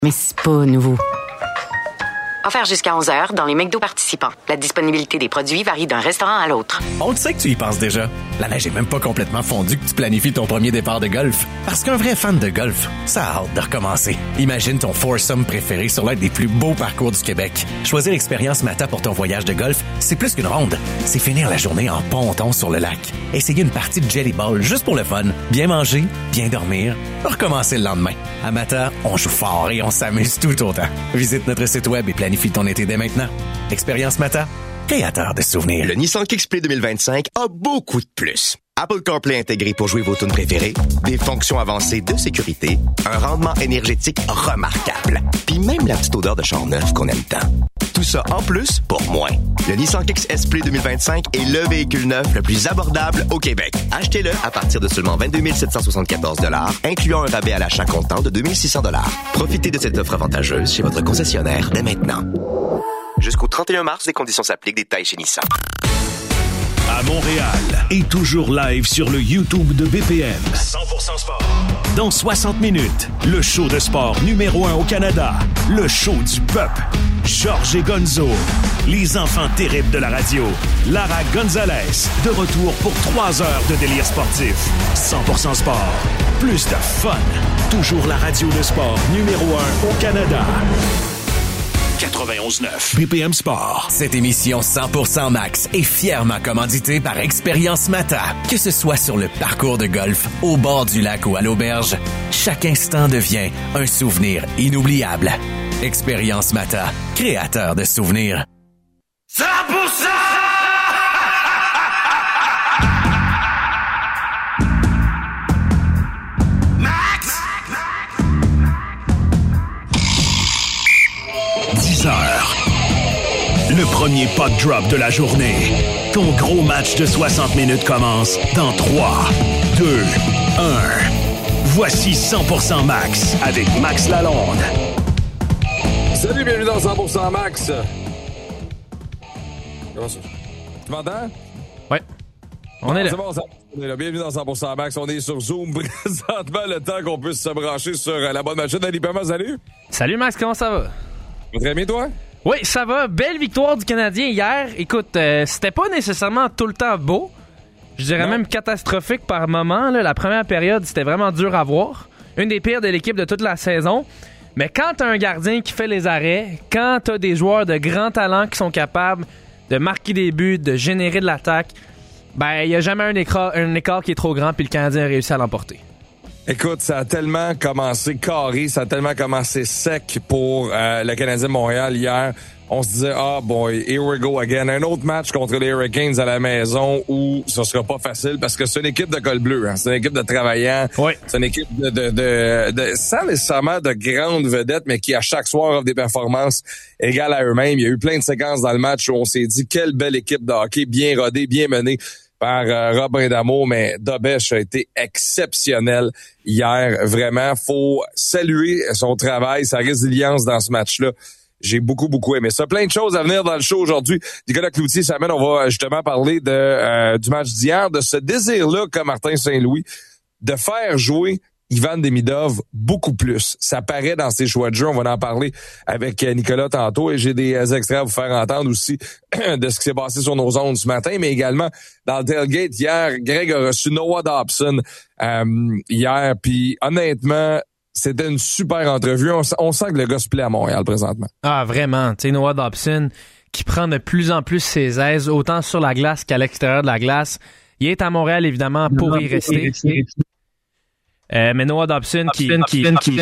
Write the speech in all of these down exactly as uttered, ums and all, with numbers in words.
Mais c'est pas nouveau. Offert jusqu'à onze heures dans les McDo participants. La disponibilité des produits varie d'un restaurant à l'autre. On le sait que tu y penses déjà. La neige est même pas complètement fondue que tu planifies ton premier départ de golf. Parce qu'un vrai fan de golf, ça a hâte de recommencer. Imagine ton foursome préféré sur l'un des plus beaux parcours du Québec. Choisir l'expérience Mata pour ton voyage de golf, c'est plus qu'une ronde. C'est finir la journée en ponton sur le lac. Essayer une partie de Jelly Ball juste pour le fun. Bien manger, bien dormir, recommencer le lendemain. À Mata, on joue fort et on s'amuse tout autant. Visite notre site web et planifie ton été dès maintenant. Expérience Mata, créateur de souvenirs. Le Nissan Kick-Play deux mille vingt-cinq a beaucoup de plus. Apple CarPlay intégré pour jouer vos tunes préférées, des fonctions avancées de sécurité, un rendement énergétique remarquable, puis même la petite odeur de char neuf qu'on aime tant. Tout ça en plus pour moins. Le Nissan Kicks Play deux mille vingt-cinq est le véhicule neuf le plus abordable au Québec. Achetez-le à partir de seulement vingt-deux mille sept cent soixante-quatorze dollars, incluant un rabais à l'achat comptant de deux mille six cents dollars. Profitez de cette offre avantageuse chez votre concessionnaire dès maintenant. Jusqu'au trente et un mars, les conditions s'appliquent. Détails chez Nissan. À Montréal et toujours live sur le YouTube de B P M. cent pour cent sport. Dans soixante minutes, le show de sport numéro un au Canada. Le show du peuple. Georges et Gonzo. Les enfants terribles de la radio. Lara Gonzalez. De retour pour trois heures de délire sportif. cent pour cent sport. Plus de fun. Toujours la radio de sport numéro un au Canada. quatre-vingt-onze neuf B P M Sport. Cette émission cent pour cent Max est fièrement commanditée par Expérience Mata. Que ce soit sur le parcours de golf, au bord du lac ou à l'auberge, chaque instant devient un souvenir inoubliable. Expérience Mata, créateur de souvenirs. cent pour cent! dix heures. Le premier puck drop de la journée. Ton gros match de soixante minutes commence dans trois, deux, un. Voici cent pour cent Max avec Max Lalonde. Salut, bienvenue dans cent pour cent Max. Tu m'entends? Ouais. On bon, est là. C'est bon, ça, on est là. Bienvenue dans cent pour cent Max. On est sur Zoom présentement, le temps qu'on puisse se brancher sur euh, la bonne machine. Ali Perma, salut. Salut Max, comment ça va? Très bien, toi? Oui, ça va. Belle victoire du Canadien hier. Écoute, euh, c'était pas nécessairement tout le temps beau. Je dirais non. même catastrophique par moment. Là. La première période, c'était vraiment dur à voir. Une des pires de l'équipe de toute la saison. Mais quand t'as un gardien qui fait les arrêts, quand t'as des joueurs de grand talent qui sont capables de marquer des buts, de générer de l'attaque, ben, il n'y a jamais un écart, un écart qui est trop grand puis le Canadien a réussi à l'emporter. Écoute, ça a tellement commencé carré, ça a tellement commencé sec pour euh, le Canadien de Montréal hier. On se disait, ah oh boy, here we go again. Un autre match contre les Hurricanes à la maison où ce sera pas facile parce que c'est une équipe de col bleu. Hein. C'est une équipe de travaillants. Oui. C'est une équipe de, de, de, de sans nécessairement de grandes vedettes, mais qui à chaque soir offre des performances égales à eux-mêmes. Il y a eu plein de séquences dans le match où on s'est dit, quelle belle équipe de hockey, bien rodée, bien menée par euh, Robin Damour, mais Dobèche a été exceptionnel hier. Vraiment, faut saluer son travail, sa résilience dans ce match-là. J'ai beaucoup, beaucoup aimé ça. Plein de choses à venir dans le show aujourd'hui. Nicolas Cloutier, ça amène, on va justement parler de euh, du match d'hier, de ce désir-là qu'a Martin Saint-Louis de faire jouer Ivan Demidov beaucoup plus. Ça paraît dans ses choix de jeu. On va en parler avec Nicolas tantôt et j'ai des extraits à vous faire entendre aussi de ce qui s'est passé sur nos ondes ce matin, mais également dans le tailgate hier, Greg a reçu Noah Dobson euh, hier, puis honnêtement, c'était une super entrevue. On, on sent que le gars se plaît à Montréal présentement. Ah, vraiment. Tu sais, Noah Dobson qui prend de plus en plus ses aises, autant sur la glace qu'à l'extérieur de la glace. Il est à Montréal, évidemment, pour y rester. Euh, mais Noah Dobson qui, qui, qui,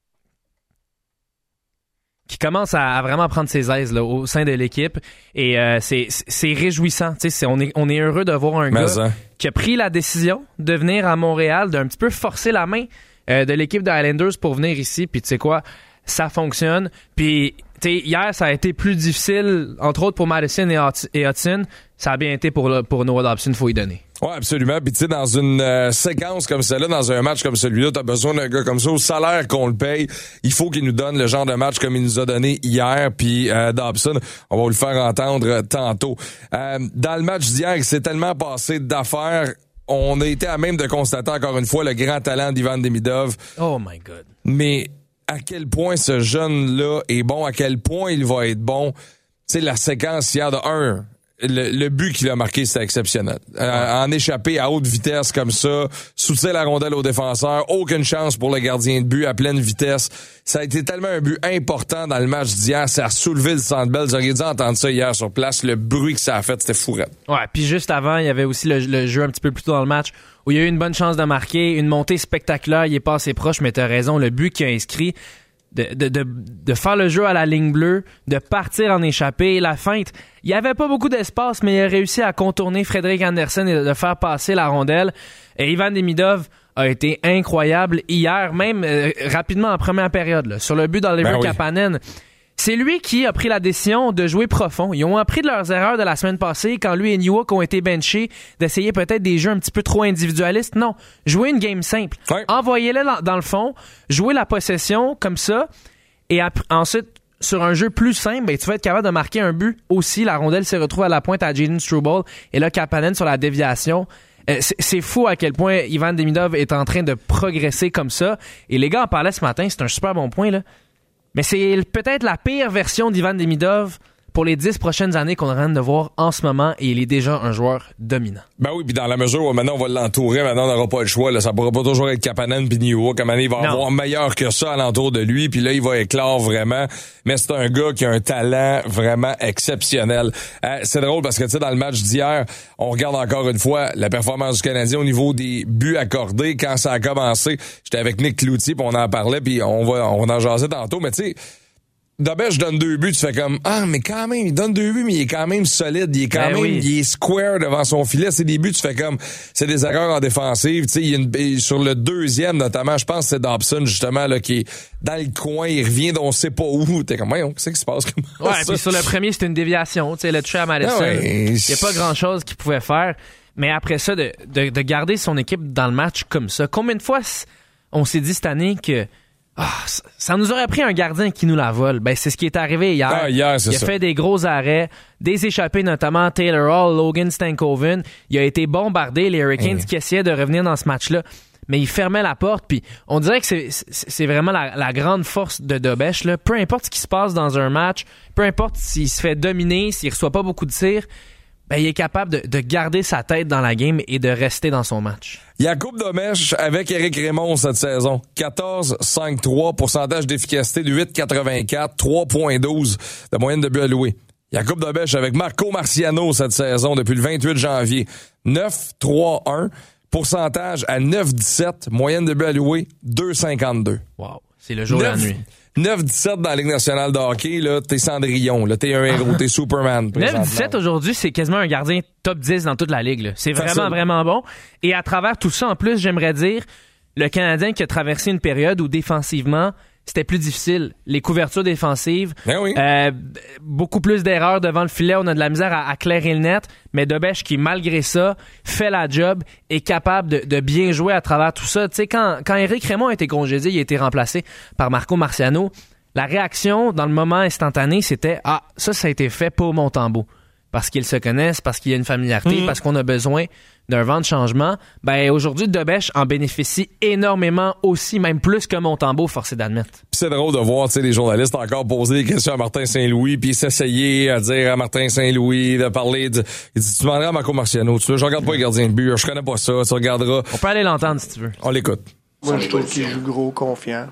qui commence à, à vraiment prendre ses aises là, au sein de l'équipe. Et euh, c'est, c'est réjouissant. C'est, on, est, on est heureux de voir un mais gars ça. qui a pris la décision de venir à Montréal, d'un petit peu forcer la main euh, de l'équipe de Highlanders pour venir ici. Puis tu sais quoi, ça fonctionne. Puis tu sais, hier, ça a été plus difficile, entre autres pour Madison et Hudson. Ça a bien été pour, pour Noah Dobson, il faut y donner. Ouais, absolument. Puis tu sais, dans une euh, séquence comme celle-là, dans un match comme celui-là, t'as besoin d'un gars comme ça. Au salaire qu'on le paye, il faut qu'il nous donne le genre de match comme il nous a donné hier. Puis euh, Dobson, on va vous le faire entendre tantôt. Euh, dans le match d'hier, il s'est tellement passé d'affaires. On a été à même de constater encore une fois le grand talent d'Ivan Demidov. Oh my God. Mais à quel point ce jeune-là est bon, à quel point il va être bon. Tu sais, la séquence hier de un, le, le but qu'il a marqué, c'était exceptionnel. Euh, en échapper à haute vitesse comme ça, soutient la rondelle au défenseur, aucune chance pour le gardien de but à pleine vitesse. Ça a été tellement un but important dans le match d'hier, ça a soulevé le Centre Bell. Vous auriez dû entendre ça hier sur place, le bruit que ça a fait, c'était fourette. Ouais, puis juste avant, il y avait aussi le, le jeu un petit peu plus tôt dans le match où il y a eu une bonne chance de marquer, une montée spectaculaire, il est pas assez proche, mais t'as raison, le but qu'il a inscrit, de, de, de, de faire le jeu à la ligne bleue, de partir en échappée, la feinte. Il y avait pas beaucoup d'espace, mais il a réussi à contourner Frédéric Andersen et de faire passer la rondelle. Et Ivan Demidov a été incroyable hier, même euh, rapidement en première période, là, sur le but d'Oliver ben oui. Kapanen. C'est lui qui a pris la décision de jouer profond. Ils ont appris de leurs erreurs de la semaine passée quand lui et Newhook ont été benchés, d'essayer peut-être des jeux un petit peu trop individualistes. Non, jouer une game simple. Ouais. Envoyez-les dans, dans le fond, jouer la possession comme ça, et ap- ensuite, sur un jeu plus simple, ben, tu vas être capable de marquer un but aussi. La rondelle s'est retrouvée à la pointe à Jaden Struble, et là, Kapanen sur la déviation. Euh, c'est, c'est fou à quel point Ivan Demidov est en train de progresser comme ça. Et les gars en parlaient ce matin, c'est un super bon point, là. Mais c'est peut-être la pire version d'Ivan Demidov pour les dix prochaines années qu'on est en train de voir en ce moment, et il est déjà un joueur dominant. Ben oui, puis dans la mesure où maintenant on va l'entourer, maintenant on n'aura pas le choix, là, ça pourra pas toujours être Kapanen puis Newhook, comme il va non. avoir meilleur que ça alentour de lui, puis là il va éclore vraiment, mais c'est un gars qui a un talent vraiment exceptionnel. Euh, c'est drôle parce que tu sais, dans le match d'hier, on regarde encore une fois la performance du Canadien au niveau des buts accordés. Quand ça a commencé, j'étais avec Nick Cloutier, puis on en parlait, puis on va on en jasait tantôt, mais tu sais, Dobeš donne deux buts, tu fais comme, ah, mais quand même, il donne deux buts, mais il est quand même solide, il est quand ben même, oui. il est square devant son filet. C'est des buts, tu fais comme, c'est des erreurs en défensive, tu sais, il y a une, sur le deuxième, notamment, je pense que c'est Dobson, justement, là, qui est dans le coin, il revient d'on sait pas où. T'es comme, ouais, qu'est-ce qui se passe comme ça? Ouais, puis sur le premier, c'était une déviation, tu sais, le toucher à Madison. Ah ouais. Il y a pas grand chose qu'il pouvait faire. Mais après ça, de, de, de garder son équipe dans le match comme ça, combien de fois on s'est dit cette année que, Ah, ça, ça nous aurait pris un gardien qui nous la vole. Ben, c'est ce qui est arrivé hier. Ah, hier c'est il a ça. fait des gros arrêts, des échappées, notamment Taylor Hall, Logan Stankoven. Il a été bombardé, les Hurricanes mmh. qui essayaient de revenir dans ce match-là. Mais il fermait la porte, puis on dirait que c'est, c'est, c'est vraiment la, la grande force de Dobeš, là. Peu importe ce qui se passe dans un match, peu importe s'il se fait dominer, s'il reçoit pas beaucoup de tirs, ben, il est capable de, de garder sa tête dans la game et de rester dans son match. Jakub Dobeš avec Éric Raymond cette saison. quatorze cinq trois, pourcentage d'efficacité de huit quatre-vingt-quatre, trois virgule douze de moyenne de buts alloués. Jakub Dobeš avec Marco Marciano cette saison depuis le vingt-huit janvier. neuf trois un, pourcentage à neuf dix-sept, moyenne de buts alloués deux cinquante-deux. Wow, c'est le jour et la nuit. neuf dix-sept dans la Ligue nationale de hockey, là, t'es Cendrillon, là, t'es un héros, t'es Superman. neuf dix-sept aujourd'hui, c'est quasiment un gardien top dix dans toute la Ligue, là. C'est vraiment, Facile. vraiment bon. Et à travers tout ça, en plus, j'aimerais dire, le Canadien qui a traversé une période où défensivement, c'était plus difficile. Les couvertures défensives, ben oui. euh, beaucoup plus d'erreurs devant le filet. On a de la misère à, à clairer le net. Mais Dobeš qui, malgré ça, fait la job, est capable de, de bien jouer à travers tout ça. Tu sais, quand, quand Éric Raymond a été congédié, il a été remplacé par Marco Marciano. La réaction, dans le moment instantané, c'était « Ah, ça, ça a été fait pour Montembeault. » Parce qu'ils se connaissent, parce qu'il y a une familiarité, mmh. parce qu'on a besoin d'un vent de changement. Ben aujourd'hui, Dobeš en bénéficie énormément aussi, même plus que Montembeault, forcé d'admettre. Puis c'est drôle de voir, tu sais, les journalistes encore poser des questions à Martin Saint-Louis, puis s'essayer à dire à Martin Saint-Louis de parler de... Il dit, tu demanderas à Marco Marciano, tu veux, je regarde pas les gardiens de but, je connais pas ça, tu regarderas. On peut aller l'entendre si tu veux. On l'écoute. Moi, je trouve qu'il joue gros, confiant,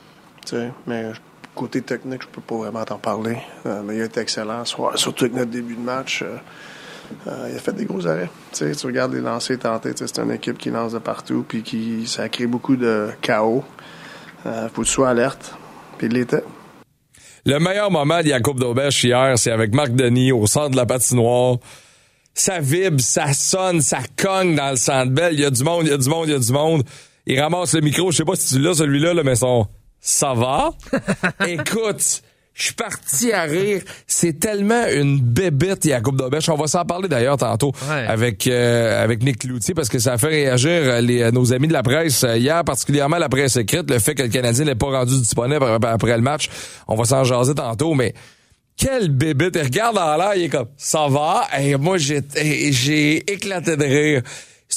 tu sais, mais... Côté technique, je peux pas vraiment t'en parler. Euh, mais il a été excellent, soit, surtout avec notre début de match. Euh, euh, il a fait des gros arrêts. T'sais, tu regardes les lancers tentés, c'est une équipe qui lance de partout, puis qui ça crée beaucoup de chaos. Euh, faut que tu sois alerte. Puis il l'était. Le meilleur moment de Jakub Dobeš hier, c'est avec Marc Denis au centre de la patinoire. Ça vibre, ça sonne, ça cogne dans le Centre Bell. Il y a du monde, il y a du monde, il y a du monde. Il ramasse le micro. Je sais pas si tu l'as, celui-là, là, mais son... Ça va? Écoute, je suis parti à rire. C'est tellement une bébête, Jakub Dobeš. On va s'en parler d'ailleurs tantôt ouais. avec euh, avec Nick Cloutier parce que ça a fait réagir les, nos amis de la presse hier, particulièrement la presse écrite, le fait que le Canadien n'est pas rendu disponible après le match. On va s'en jaser tantôt, mais quelle bébête. Il regarde en l'air, il est comme, ça va? Et moi, j'ai, j'ai éclaté de rire.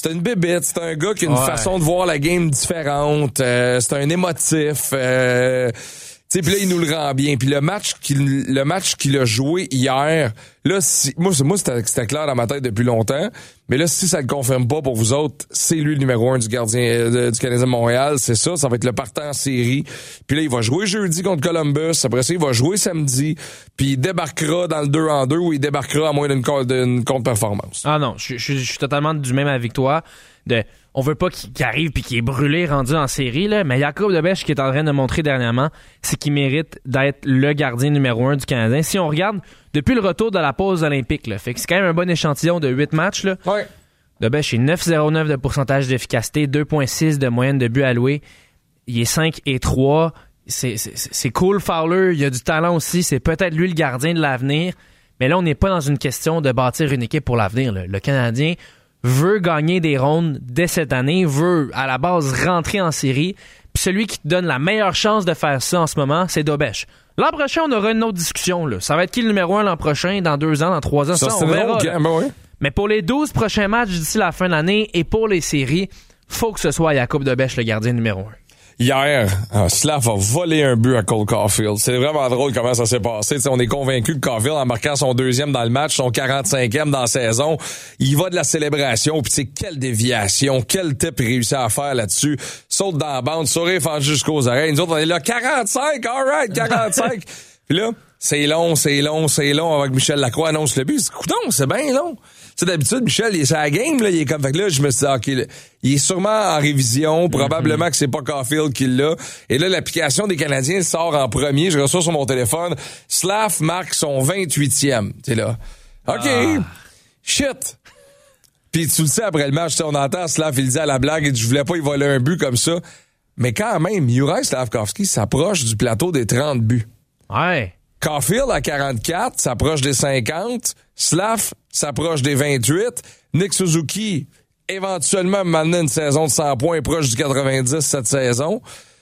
c'est une bébête, c'est un gars qui a une ouais. façon de voir la game différente, euh, c'est un émotif, euh, tu sais, puis là il nous le rend bien. Puis le match qu'il le match qu'il a joué hier, là si, moi moi c'était, c'était clair dans ma tête depuis longtemps, mais là si ça le confirme pas pour vous autres, c'est lui le numéro un du gardien euh, du Canadien de Montréal, c'est ça, ça va être le partant en série. Puis là il va jouer jeudi contre Columbus, après ça il va jouer samedi, puis il débarquera dans le deux en deux ou il débarquera à moins d'une, d'une contre-performance. Ah non, je, je, je suis totalement du même avec toi. De, on veut pas qu'il, qu'il arrive puis qu'il est brûlé, rendu en série, là, mais Jacob Debesch, ce qu'il est en train de montrer dernièrement, c'est qu'il mérite d'être le gardien numéro un du Canadien. Si on regarde, depuis le retour de la pause olympique, là, fait que c'est quand même un bon échantillon de huit matchs. Là. Ouais. Debesch est neuf virgule zéro neuf de pourcentage d'efficacité, deux virgule six de moyenne de buts alloués. Il est cinq et trois. C'est, c'est, c'est cool, Fowler. Il a du talent aussi. C'est peut-être lui le gardien de l'avenir. Mais là, on n'est pas dans une question de bâtir une équipe pour l'avenir. Là. Le Canadien veut gagner des rondes dès cette année, veut à la base rentrer en série. Puis celui qui te donne la meilleure chance de faire ça en ce moment, c'est Debesch. L'an prochain, on aura une autre discussion. Là. Ça va être qui le numéro un l'an prochain, dans deux ans, dans trois ans? Ça, ça on verra. Okay, ben oui. Mais pour les douze prochains matchs d'ici la fin de l'année et pour les séries, faut que ce soit Jacob Debesch le gardien numéro un. Hier, uh, Slav a volé un but à Cole Caulfield. C'est vraiment drôle comment ça s'est passé. T'sais, on est convaincu que Caulfield, en marquant son deuxième dans le match, son quarante-cinquième dans la saison, il va de la célébration. Puis c'est quelle déviation, quel type réussit à faire là-dessus. Saute dans la bande, sourire fendu jusqu'aux oreilles. Nous autres, on est là, quarante-cinq, all right, quarante-cinq. Puis là, c'est long, c'est long, c'est long. Avec Michel Lacroix annonce le but. C'est coudonc, c'est bien long. Tu sais, d'habitude, Michel, il est sur la game, là, il est comme, fait que là, je me suis dit, OK, là, il est sûrement en révision, probablement mm-hmm. que c'est pas Caulfield qui l'a. Et là, l'application des Canadiens sort en premier, je reçois sur mon téléphone, Slav marque son vingt-huitième. Tu sais, là. OK. Ah. Shit. Puis tu le sais, après le match, on entend Slav, il dit à la blague, il dit, je voulais pas y voler un but comme ça. Mais quand même, Juraj Slafkovský s'approche du plateau des trente buts. Ouais. Caulfield à quarante-quatre, s'approche des cinquante. Slav s'approche des vingt-huit. Nick Suzuki, éventuellement, maintenant une saison de cent points, proche du quatre-vingt-dix cette saison.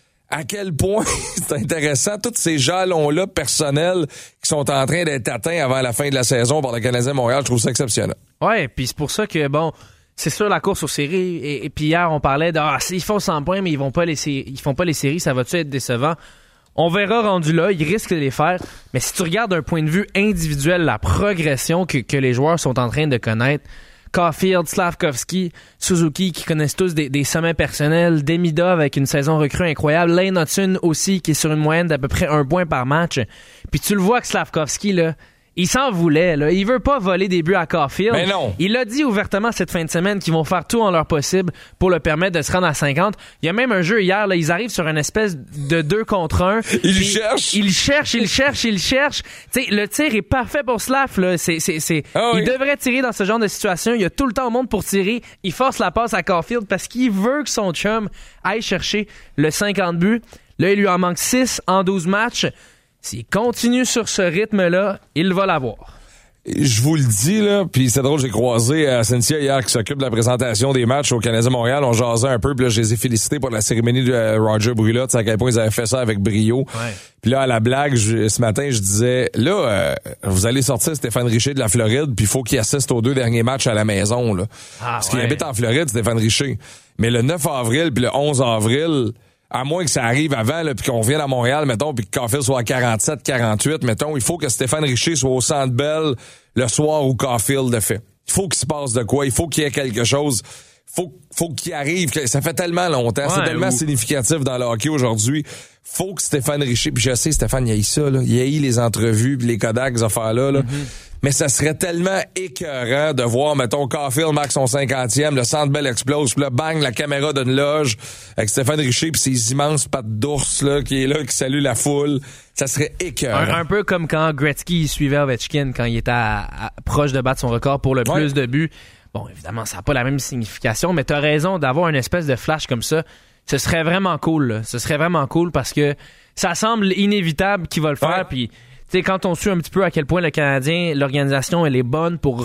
À quel point c'est intéressant, tous ces jalons-là personnels qui sont en train d'être atteints avant la fin de la saison par le Canadien de Montréal, je trouve ça exceptionnel. Ouais, puis c'est pour ça que, bon, c'est sûr la course aux séries, et, et puis hier, on parlait de, ah, ils font cent points, mais ils vont pas les sé- ils font pas les séries, ça va-tu être décevant? On verra rendu là, ils risquent de les faire, mais si tu regardes d'un point de vue individuel la progression que, que les joueurs sont en train de connaître, Caulfield, Slafkovský, Suzuki qui connaissent tous des, des sommets personnels, Demida avec une saison recrue incroyable, Lane Hudson aussi qui est sur une moyenne d'à peu près un point par match, puis tu le vois que Slafkovský, là, il s'en voulait, là. Il veut pas voler des buts à Caulfield. Mais non. Il a dit ouvertement cette fin de semaine qu'ils vont faire tout en leur possible pour le permettre de se rendre à cinquante. Il y a même un jeu hier, là, ils arrivent sur une espèce de deux contre un. Ils cherchent. Ils cherchent, ils cherchent, ils cherchent. Tu sais, le tir est parfait pour Slav, là. C'est, c'est, c'est... Ah oui. Il devrait tirer dans ce genre de situation. Il a tout le temps au monde pour tirer. Il force la passe à Caulfield parce qu'il veut que son chum aille chercher le cinquante buts. Là, il lui en manque six en douze matchs. S'il continue sur ce rythme-là, il va l'avoir. Je vous le dis, là, puis c'est drôle, j'ai croisé euh, Cynthia hier qui s'occupe de la présentation des matchs au Canadien Montréal. On jasait un peu, puis là, je les ai félicités pour la cérémonie de euh, Roger Brulotte, à quel point ils avaient fait ça avec brio. Ouais. Puis là, à la blague, je, ce matin, je disais, là, euh, vous allez sortir Stéphane Richer de la Floride, puis il faut qu'il assiste aux deux derniers matchs à la maison, là. Ah, Parce ouais. qu'il habite en Floride, Stéphane Richer. Mais le neuf avril puis le onze avril... À moins que ça arrive avant, là, puis qu'on vienne à Montréal, mettons, puis que Caulfield soit à quarante-sept, quarante-huit, mettons, il faut que Stéphane Richer soit au Centre Bell le soir où Caulfield le fait. Il faut qu'il se passe de quoi, il faut qu'il y ait quelque chose, faut, faut qu'il arrive, ça fait tellement longtemps, ouais, c'est tellement ou... significatif dans le hockey aujourd'hui. Faut que Stéphane Richer, puis je sais, Stéphane, il haït ça, là, il haït les entrevues, puis les Kodak, ces affaires-là, là. Mm-hmm. Mais ça serait tellement écœurant de voir, mettons, Caulfield marque son cinquantième, le Centre Bell explose, puis là, bang, la caméra d'une loge avec Stéphane Richer puis ses immenses pattes d'ours là qui est là, qui salue la foule. Ça serait écœurant. Un, un peu comme quand Gretzky suivait Ovechkin quand il était à, à, proche de battre son record pour le ouais. plus de buts. Bon, évidemment, ça n'a pas la même signification, mais t'as raison d'avoir une espèce de flash comme ça. Ce serait vraiment cool, là. Ce serait vraiment cool parce que ça semble inévitable qu'il va le faire, puis... Tu sais, quand on suit un petit peu à quel point le Canadien, l'organisation, elle est bonne pour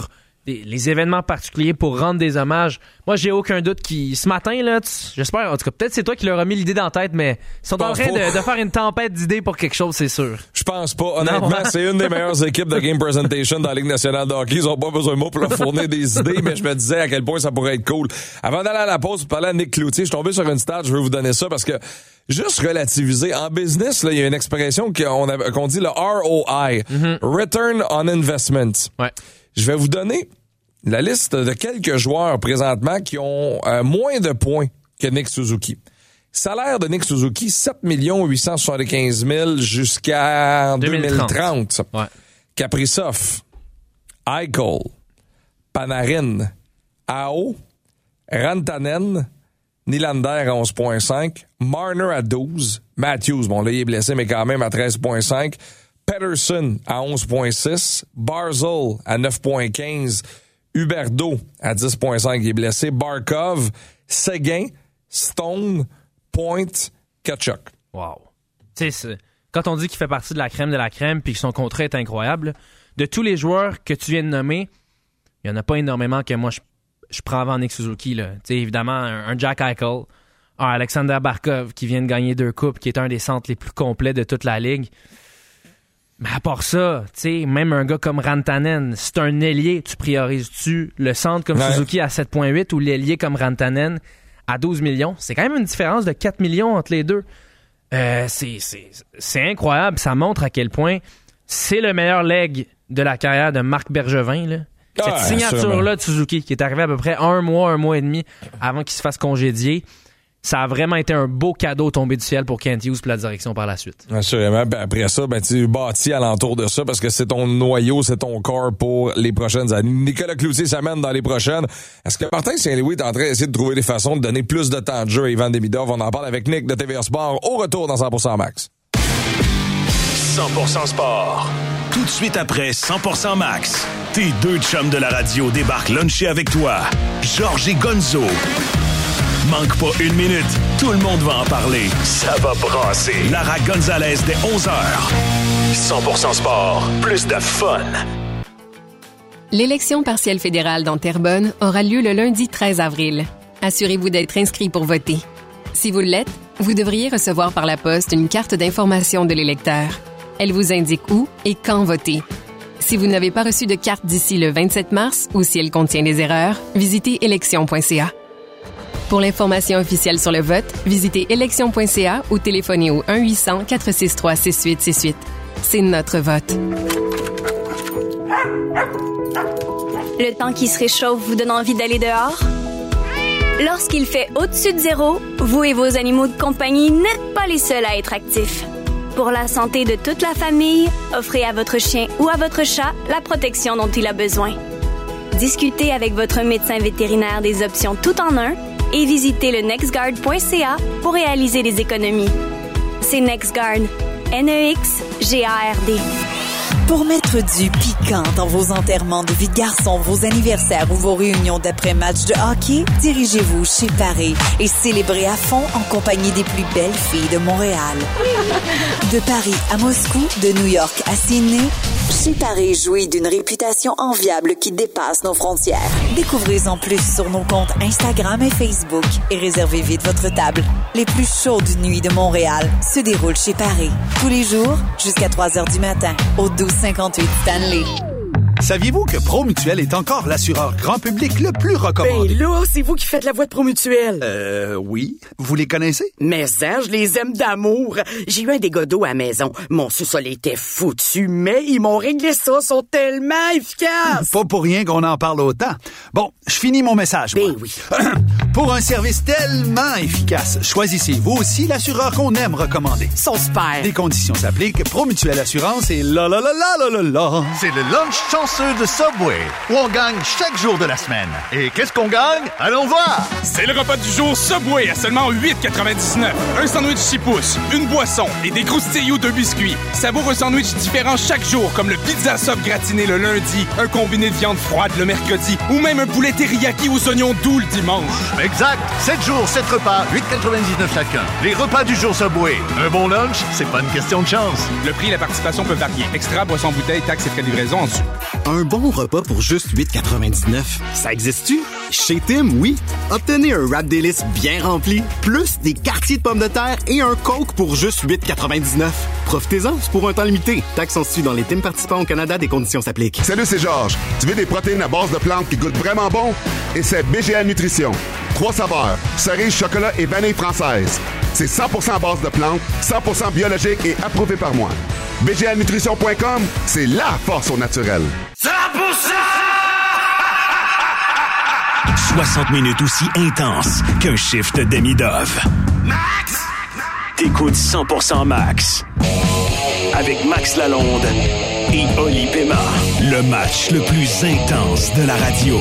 les, les événements particuliers pour rendre des hommages. Moi, j'ai aucun doute qu'ils, ce matin, là, tu, j'espère, en tout cas, peut-être c'est toi qui leur as mis l'idée dans la tête, mais ils sont en train de, de faire une tempête d'idées pour quelque chose, c'est sûr. Je pense pas. Honnêtement, non. C'est une des meilleures équipes de Game Presentation dans la Ligue nationale de hockey. Ils ont pas besoin de moi pour leur fournir des idées, mais je me disais à quel point ça pourrait être cool. Avant d'aller à la pause, pour parler à Nick Cloutier, je suis tombé sur une stat, je veux vous donner ça parce que juste relativiser. En business, là, il y a une expression qu'on, a, qu'on dit le R O I, mm-hmm. Return on Investment. Ouais. Je vais vous donner la liste de quelques joueurs présentement qui ont euh, moins de points que Nick Suzuki. Salaire de Nick Suzuki, sept millions huit cent soixante-quinze mille jusqu'à deux mille trente. Ouais. Kaprizov, Eichel, Panarin, Aho, Rantanen, Nylander à onze virgule cinq, Marner à douze, Matthews, bon là il est blessé mais quand même à treize virgule cinq, Pettersson à onze virgule six, Barzal à neuf virgule quinze, Huberdeau à dix virgule cinq, il est blessé, Barkov, Seguin, Stone, Point, Tkachuk. Wow. Tu sais, quand on dit qu'il fait partie de la crème de la crème puis que son contrat est incroyable, de tous les joueurs que tu viens de nommer, il n'y en a pas énormément que moi je je prends avant Nick Suzuki, là. Tu sais, évidemment, un, un Jack Eichel, un Alexander Barkov qui vient de gagner deux coupes, qui est un des centres les plus complets de toute la ligue. Mais à part ça, tu sais, même un gars comme Rantanen, c'est un ailier, tu priorises-tu le centre comme ouais. Suzuki à sept virgule huit ou l'ailier comme Rantanen à douze millions? C'est quand même une différence de quatre millions entre les deux. Euh, c'est, c'est, c'est incroyable. Ça montre à quel point c'est le meilleur leg de la carrière de Marc Bergevin, là. Cette ah, signature-là de Suzuki, qui est arrivée à peu près un mois, un mois et demi avant qu'il se fasse congédier, ça a vraiment été un beau cadeau tombé du ciel pour Kent Hughes et la direction par la suite. Assurément. Ben après ça, ben tu bâtis alentour de ça parce que c'est ton noyau, c'est ton corps pour les prochaines années. Nicolas Cloutier s'amène dans les prochaines. Est-ce que Martin Saint-Louis est en train d'essayer de trouver des façons de donner plus de temps de jeu à Ivan Demidov? On en parle avec Nick de T V A Sport au retour dans cent pour cent Max. cent pour cent Sport. Tout de suite après cent pour cent Max, tes deux chums de la radio débarquent luncher avec toi. Georges et Gonzo. Manque pas une minute, tout le monde va en parler. Ça va brasser. Lara Gonzalez dès onze heures. cent pour cent Sport, plus de fun. L'élection partielle fédérale dans Terrebonne aura lieu le lundi treize avril. Assurez-vous d'être inscrit pour voter. Si vous l'êtes, vous devriez recevoir par la poste une carte d'information de l'électeur. Elle vous indique où et quand voter. Si vous n'avez pas reçu de carte d'ici le vingt-sept mars ou si elle contient des erreurs, visitez élection point c a. Pour l'information officielle sur le vote, visitez élection point c a ou téléphonez au un huit cents quatre six trois six huit six huit. C'est notre vote. Le temps qui se réchauffe vous donne envie d'aller dehors? Lorsqu'il fait au-dessus de zéro, vous et vos animaux de compagnie n'êtes pas les seuls à être actifs. Pour la santé de toute la famille, offrez à votre chien ou à votre chat la protection dont il a besoin. Discutez avec votre médecin vétérinaire des options tout en un et visitez le nextguard point c a pour réaliser des économies. C'est NextGuard. N E X G A R D. Pour mettre du piquant dans vos enterrements de vie de garçon, vos anniversaires ou vos réunions d'après-match de hockey, dirigez-vous chez Paris et célébrez à fond en compagnie des plus belles filles de Montréal. De Paris à Moscou, de New York à Sydney, chez Paris jouit d'une réputation enviable qui dépasse nos frontières. Découvrez-en plus sur nos comptes Instagram et Facebook et réservez vite votre table. Les plus chaudes nuits de Montréal se déroulent chez Paris. Tous les jours, jusqu'à trois heures du matin, au douze cinquante-huit Stanley. Saviez-vous que Promutuel est encore l'assureur grand public le plus recommandé? Ben là, c'est vous qui faites la voix de Promutuel. Euh, oui. Vous les connaissez? Mais ça, je les aime d'amour. J'ai eu un dégât d'eau à la maison. Mon sous-sol était foutu, mais ils m'ont réglé ça. Ils sont tellement efficaces. Pas pour rien qu'on en parle autant. Bon, je finis mon message. Ben moi. oui. Pour un service tellement efficace, choisissez vous aussi l'assureur qu'on aime recommander. Ils sont super. Les conditions s'appliquent. Promutuel Assurance et la la la la la la la. C'est le lunch chanceux de Subway, où on gagne chaque jour de la semaine. Et qu'est-ce qu'on gagne? Allons voir! C'est le repas du jour Subway à seulement huit quatre-vingt-dix-neuf. Un sandwich six pouces, une boisson et des croustilles de biscuits. Savoure un sandwich différent chaque jour, comme le pizza sub gratiné le lundi, un combiné de viande froide le mercredi, ou même un poulet teriyaki aux oignons doux le dimanche. Mais Exact. sept jours, sept repas, huit quatre-vingt-dix-neuf chacun. Les repas du jour Subway. Un bon lunch, c'est pas une question de chance. Le prix et la participation peuvent varier. Extra, boisson, bouteille, taxes et frais de livraison en dessous. Un bon repas pour juste huit quatre-vingt-dix-neuf. Ça existe-tu? Chez Tim, oui. Obtenez un wrap délice bien rempli, plus des quartiers de pommes de terre et un Coke pour juste huit quatre-vingt-dix-neuf. Profitez-en, c'est pour un temps limité. Taxes sont suivies dans les Tim participants au Canada, des conditions s'appliquent. Salut, c'est Georges. Tu veux des protéines à base de plantes qui goûtent vraiment bon? Et c'est B G A Nutrition. Trois saveurs, cerise, chocolat et vanille française. C'est cent pour cent à base de plantes, cent pour cent biologique et approuvé par moi. B G A nutrition point com, c'est la force au naturel. cent pour cent! soixante minutes aussi intenses qu'un shift demi-dove. Max! T'écoutes cent pour cent Max. Avec Max Lalonde et Oli Pema. Le match le plus intense de la radio.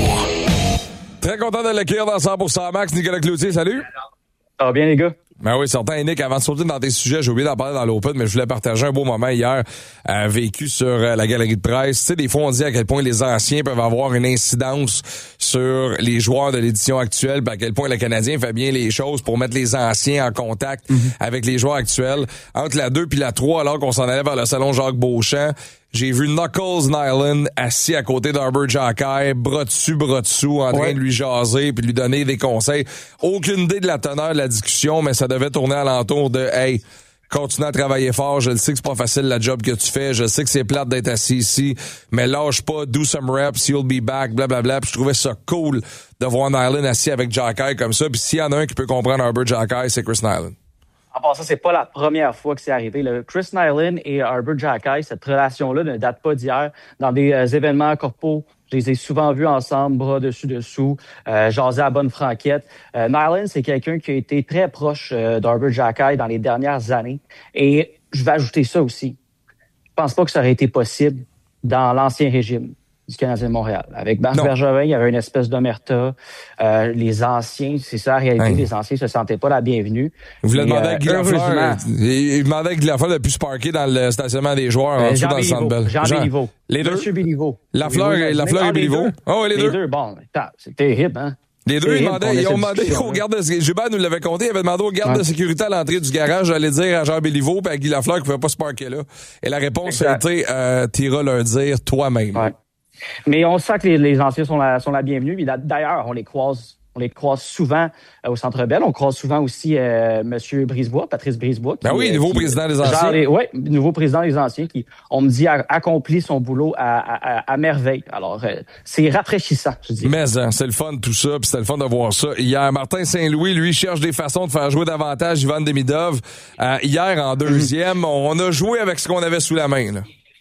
Très content de l'accueillir dans cent pour cent Max. Nicolas Cloutier, salut. Ça va bien, les gars? Ben oui, certain. Nick, avant de sauter dans tes sujets, j'ai oublié d'en parler dans l'Open, mais je voulais partager un beau moment hier euh, vécu sur euh, la galerie de presse. Tu sais, des fois, on dit à quel point les anciens peuvent avoir une incidence sur les joueurs de l'édition actuelle, puis à quel point le Canadien fait bien les choses pour mettre les anciens en contact mm-hmm. avec les joueurs actuels. Entre la deux puis la trois, alors qu'on s'en allait vers le salon Jacques Beauchamp, j'ai vu Knuckles Nyland assis à côté d'Arbor Xhekaj, bras dessus, bras dessous, en train ouais. de lui jaser puis de lui donner des conseils. Aucune idée de la teneur de la discussion, mais ça devait tourner alentour de « Hey, continue à travailler fort, je le sais que c'est pas facile la job que tu fais, je sais que c'est plate d'être assis ici, mais lâche pas, do some reps, you'll be back, blablabla. » Puis je trouvais ça cool de voir Nyland assis avec Xhekaj comme ça. Puis s'il y en a un qui peut comprendre Arbor Xhekaj, c'est Chris Nyland. En passant, c'est pas la première fois que c'est arrivé. Le Chris Nyland et Arbor Xhekaj, cette relation-là ne date pas d'hier. Dans des euh, événements corpaux, je les ai souvent vus ensemble, bras dessus-dessous, euh, jaser à bonne franquette. Euh, Nyland, c'est quelqu'un qui a été très proche euh, d'Arbor Xhekaj dans les dernières années. Et je vais ajouter ça aussi. Je pense pas que ça aurait été possible dans l'ancien régime du Canadien de Montréal. Avec Marc Bergevin, il y avait une espèce d'omerta. Euh, les anciens, c'est ça la réalité, hein. Les anciens se sentaient pas la bienvenue. Vous voulez demander à Guy Lafleur, il demandait à Guy Lafleur de plus se parquer dans le stationnement des joueurs en dessous dans le Centre Bell. Jean Béliveau. Les deux? Monsieur Béliveau. Lafleur et, Lafleur et Béliveau? Oh, oui, les deux. Les deux, bon, c'est terrible, hein? Les deux, ils, demandaient, ils ont demandé au garde de sécurité. Gilbert nous l'avait compté, il avait demandé au garde ouais. de sécurité à l'entrée du garage d'aller dire à Jean Béliveau et à Guy Lafleur qu'il ne pouvait pas se parquer là. Et la réponse a été, euh, t'iras leur dire toi-même. Ouais. Mais on sent que les, les anciens sont la, sont la bienvenue. D'ailleurs, on les croise, on les croise souvent euh, au Centre Bell. On croise souvent aussi euh, Monsieur Brisebois, Patrice Brisebois. Ben oui, nouveau qui, président des anciens. Oui, nouveau président des anciens qui, on me dit, a accompli son boulot à, à, à, à merveille. Alors, euh, c'est rafraîchissant, je dis. Mais hein, c'est le fun tout ça, puis c'était le fun de voir ça. Hier, Martin Saint-Louis, lui, cherche des façons de faire jouer davantage Ivan Demidov. Euh, hier, en deuxième, mm. on a joué avec ce qu'on avait sous la main, là.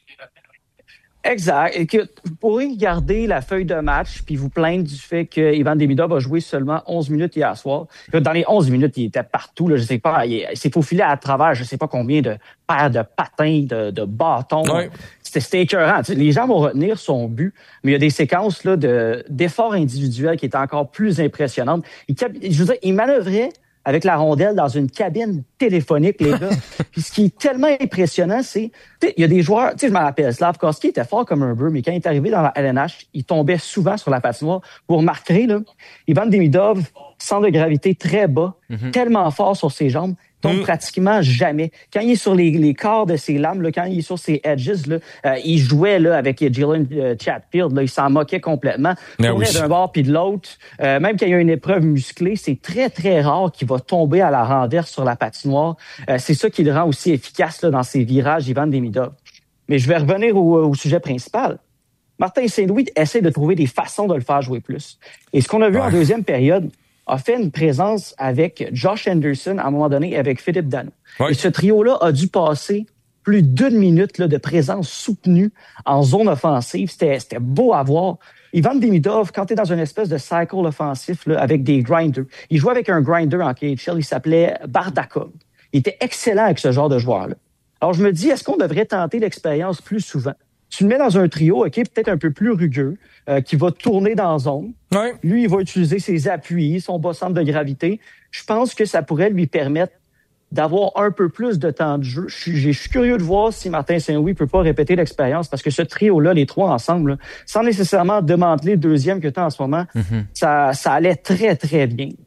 Exact. Et que vous pourrez regarder la feuille de match puis vous plaindre du fait que Ivan Demidov a joué seulement onze minutes hier soir. Dans les onze minutes, il était partout. Là, je sais pas, il s'est faufilé à travers je sais pas combien de paires de patins, de, de bâtons. Ouais. C'était, c'était écœurant. Tu sais, les gens vont retenir son but, mais il y a des séquences là de d'efforts individuels qui étaient encore plus impressionnantes. Il, je veux dire, il manœuvrait avec la rondelle dans une cabine téléphonique, les gars. Puis ce qui est tellement impressionnant, c'est, tu sais, il y a des joueurs, tu sais, je me rappelle, Slavkovski était fort comme un bœuf, mais quand il est arrivé dans la L N H, il tombait souvent sur la patinoire. Pour marquer, là, Ivan Demidov, centre de gravité très bas, mm-hmm. tellement fort sur ses jambes, tombe mm. pratiquement jamais. Quand il est sur les, les corps de ses lames, là, quand il est sur ses edges, là, euh, il jouait là avec Jalen euh, Chatfield, là, il s'en moquait complètement. Il tournait oui. d'un bord puis de l'autre. Euh, même quand il y a une épreuve musclée, c'est très, très rare qu'il va tomber à la renverse sur la patinoire. Euh, c'est ça qui le rend aussi efficace là, dans ses virages, Ivan Demidov. Mais je vais revenir au, au sujet principal. Martin Saint-Louis essaie de trouver des façons de le faire jouer plus. Et ce qu'on a vu ouais. en deuxième période, a fait une présence avec Josh Anderson à un moment donné avec Philippe Dano. Oui. Et ce trio-là a dû passer plus d'une minute là, de présence soutenue en zone offensive. C'était, c'était beau à voir. Ivan Demidov, quand tu es dans une espèce de cycle offensif là, avec des grinders, il jouait avec un grinder en K H L, il s'appelait Bardakov. Il était excellent avec ce genre de joueur-là. Alors je me dis, est-ce qu'on devrait tenter l'expérience plus souvent? Tu le mets dans un trio, OK, peut-être un peu plus rugueux, euh, qui va tourner dans zone. Ouais. Lui, il va utiliser ses appuis, son bas centre de gravité. Je pense que ça pourrait lui permettre d'avoir un peu plus de temps de jeu. Je suis, je suis curieux de voir si Martin Saint-Louis peut pas répéter l'expérience, parce que ce trio-là, les trois ensemble, là, sans nécessairement démanteler le deuxième que tu as en ce moment, mm-hmm. ça, ça allait très, très bien.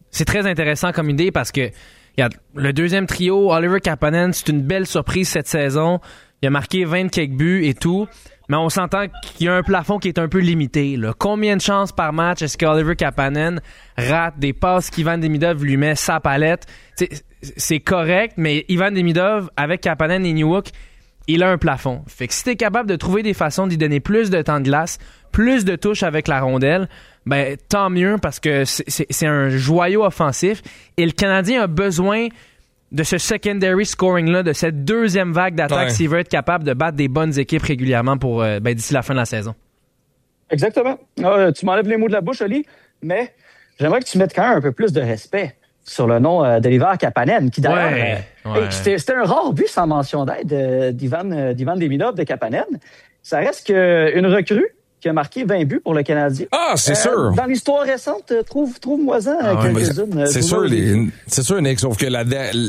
c'est très intéressant comme idée parce que y a le deuxième trio, Oliver Kapanen, c'est une belle surprise cette saison. Il a marqué vingt quelques buts et tout. Mais on s'entend qu'il y a un plafond qui est un peu limité. Là. Combien de chances par match est-ce qu'Oliver Kapanen rate des passes qu'Ivan Demidov lui met sa palette? T'sais, c'est correct, mais Ivan Demidov, avec Kapanen et Newhook, il a un plafond. Fait que si t'es capable de trouver des façons d'y donner plus de temps de glace, plus de touches avec la rondelle, ben tant mieux parce que c'est, c'est, c'est un joyau offensif. Et le Canadien a besoin de ce secondary scoring-là, de cette deuxième vague d'attaque, ouais. s'il veut être capable de battre des bonnes équipes régulièrement pour euh, ben, d'ici la fin de la saison. Exactement. Euh, tu m'enlèves les mots de la bouche, Oli, mais j'aimerais que tu mettes quand même un peu plus de respect sur le nom euh, d'Oliver Kapanen, qui d'ailleurs... Ouais, euh, ouais. Hey, c'était, c'était un rare but sans mention d'aide euh, d'Ivan, euh, d'Ivan Demidov de Kapanen. Ça reste qu'une recrue qui a marqué vingt buts pour le Canadien. Ah, c'est euh, sûr. Dans l'histoire récente, trouve, trouve-moi-en ah, ouais, quelques-unes. C'est sûr, les, c'est sûr, Nick, sauf que la,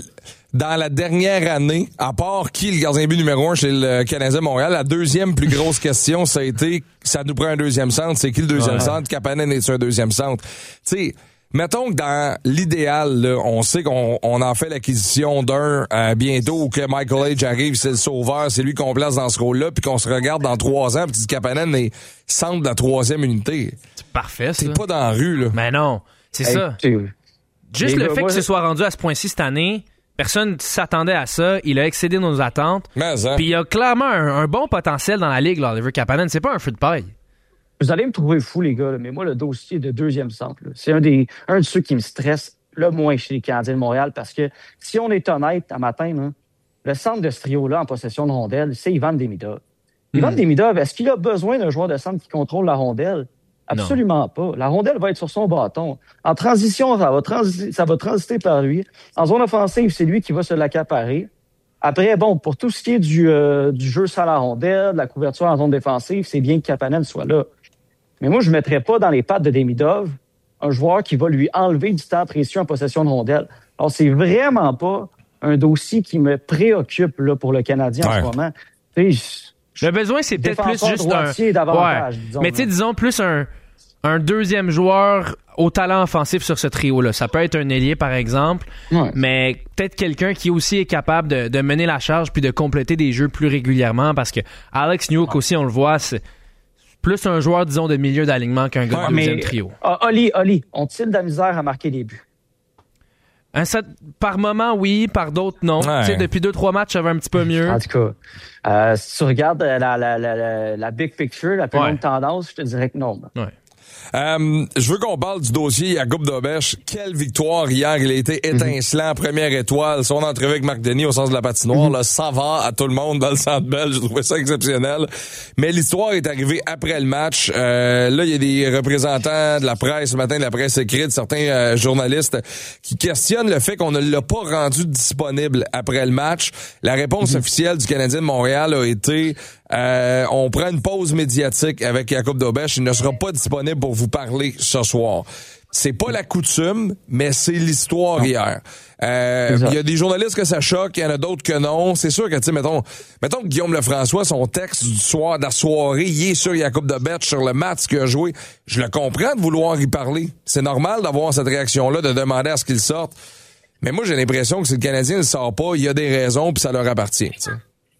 dans la dernière année, à part qui le gardien but numéro un chez le Canadien Montréal, la deuxième plus grosse question, ça a été, ça nous prend un deuxième centre. C'est qui le deuxième ouais. centre? Kapanen est un deuxième centre. Tu sais, mettons que dans l'idéal, là, on sait qu'on on en fait l'acquisition d'un euh, bientôt ou que Michael H arrive, c'est le sauveur, c'est lui qu'on place dans ce rôle-là, puis qu'on se regarde dans trois ans, puis Kapanen est centre de la troisième unité. C'est parfait, ça. T'es pas dans la rue, là. Mais non, c'est hey, ça. Tu... Juste le gars, fait moi, que ce soit rendu à ce point-ci cette année, personne s'attendait à ça. Il a excédé nos attentes. Mais hein. Puis il a clairement un, un bon potentiel dans la ligue, là, Oliver Kapanen. C'est pas un feu de paille. Vous allez me trouver fou, les gars, là, mais moi, le dossier de deuxième centre, là, c'est un des un de ceux qui me stresse le moins chez les Canadiens de Montréal parce que si on est honnête, à matin, là, le centre de ce trio-là en possession de rondelle, c'est Ivan Demidov. Mm. Ivan Demidov, est-ce qu'il a besoin d'un joueur de centre qui contrôle la rondelle? Absolument non. pas. La rondelle va être sur son bâton. En transition, ça va, transi- ça va transiter par lui. En zone offensive, c'est lui qui va se l'accaparer. Après, bon, pour tout ce qui est du, euh, du jeu sans la rondelle, de la couverture en zone défensive, c'est bien que Kapanen soit là. Mais moi, je ne mettrais pas dans les pattes de Demidov un joueur qui va lui enlever du temps précieux en possession de rondelle. Alors, c'est vraiment pas un dossier qui me préoccupe là, pour le Canadien ouais. en ce moment. Je, le besoin, c'est peut-être plus juste un... davantage, ouais. disons. Mais tu sais, disons plus un, un deuxième joueur au talent offensif sur ce trio-là. Ça peut être un ailier, par exemple, ouais. mais peut-être quelqu'un qui aussi est capable de, de mener la charge puis de compléter des jeux plus régulièrement parce que Alex Newhook ouais. aussi, on le voit, c'est plus un joueur, disons, de milieu d'alignement qu'un gars de deuxième trio. Uh, Oli, Oli, ont-ils de la misère à marquer des buts? Un set, par moment, oui. Par d'autres, non. Ouais. Depuis deux, trois matchs, ça va un petit peu mieux. En tout cas, euh, si tu regardes la, la, la, la, la big picture, la plus ouais. longue tendance, je te dirais que non. Ouais. Euh, je veux qu'on parle du dossier Jakub Dobeš. Quelle victoire hier. Il a été étincelant, mm-hmm. première étoile. Son entrevue avec Marc Denis au sens de la patinoire, mm-hmm. là, ça va à tout le monde dans le Centre Bell. J'ai trouvé ça exceptionnel. Mais l'histoire est arrivée après le match. Euh, là, il y a des représentants de la presse, ce matin de la presse écrite, certains euh, journalistes qui questionnent le fait qu'on ne l'a pas rendu disponible après le match. La réponse mm-hmm. officielle du Canadien de Montréal a été... Euh, on prend une pause médiatique avec Jakub Dobeš. Il ne sera pas disponible pour vous parler ce soir. C'est pas la coutume, mais c'est l'histoire hier. Euh, il y a des journalistes que ça choque, il y en a d'autres que non. C'est sûr que, tu sais, mettons, mettons que Guillaume Lefrançois, son texte du soir, de la soirée, il est sur Jakub Dobeš, sur le match qu'il a joué. Je le comprends de vouloir y parler. C'est normal d'avoir cette réaction-là, de demander à ce qu'il sorte. Mais moi, j'ai l'impression que si le Canadien ne sort pas, il y a des raisons, puis ça leur appartient, tu sais.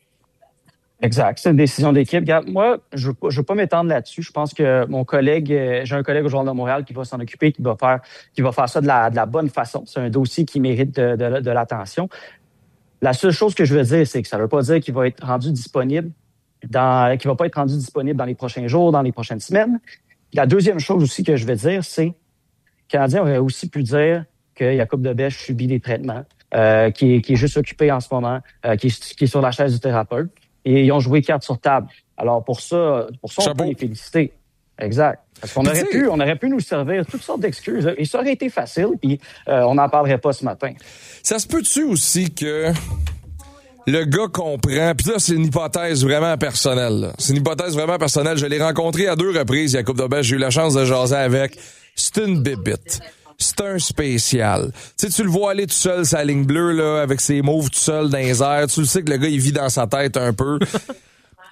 Exact. C'est une décision d'équipe. Regarde, moi, je ne veux, veux pas m'étendre là-dessus. Je pense que mon collègue, euh, j'ai un collègue au Journal de Montréal qui va s'en occuper, qui va faire, qui va faire ça de la, de la bonne façon. C'est un dossier qui mérite de, de, de l'attention. La seule chose que je veux dire, c'est que ça ne veut pas dire qu'il va être rendu disponible dans, qu'il va pas être rendu disponible dans les prochains jours, dans les prochaines semaines. La deuxième chose aussi que je vais dire, c'est que le Canadien aurait aussi pu dire que Jakub Dobeš subit des traitements, euh, qui est, qui est juste occupé en ce moment, euh, qui est, qui est sur la chaise du thérapeute. Et ils ont joué carte sur table. Alors, pour ça, pour ça, on peut les féliciter. Exact. Parce qu'on aurait pu, on aurait pu nous servir toutes sortes d'excuses. Et ça aurait été facile, puis euh, on n'en parlerait pas ce matin. Ça se peut-tu aussi que le gars comprend, puis là, c'est une hypothèse vraiment personnelle, là. C'est une hypothèse vraiment personnelle. Je l'ai rencontré à deux reprises, Jakub Dobeš. J'ai eu la chance de jaser avec. C'est une bébite. C'est un spécial. Tu sais, tu le vois aller tout seul sa ligne bleue, là, avec ses moves tout seul dans les airs. Tu le sais que le gars, il vit dans sa tête un peu.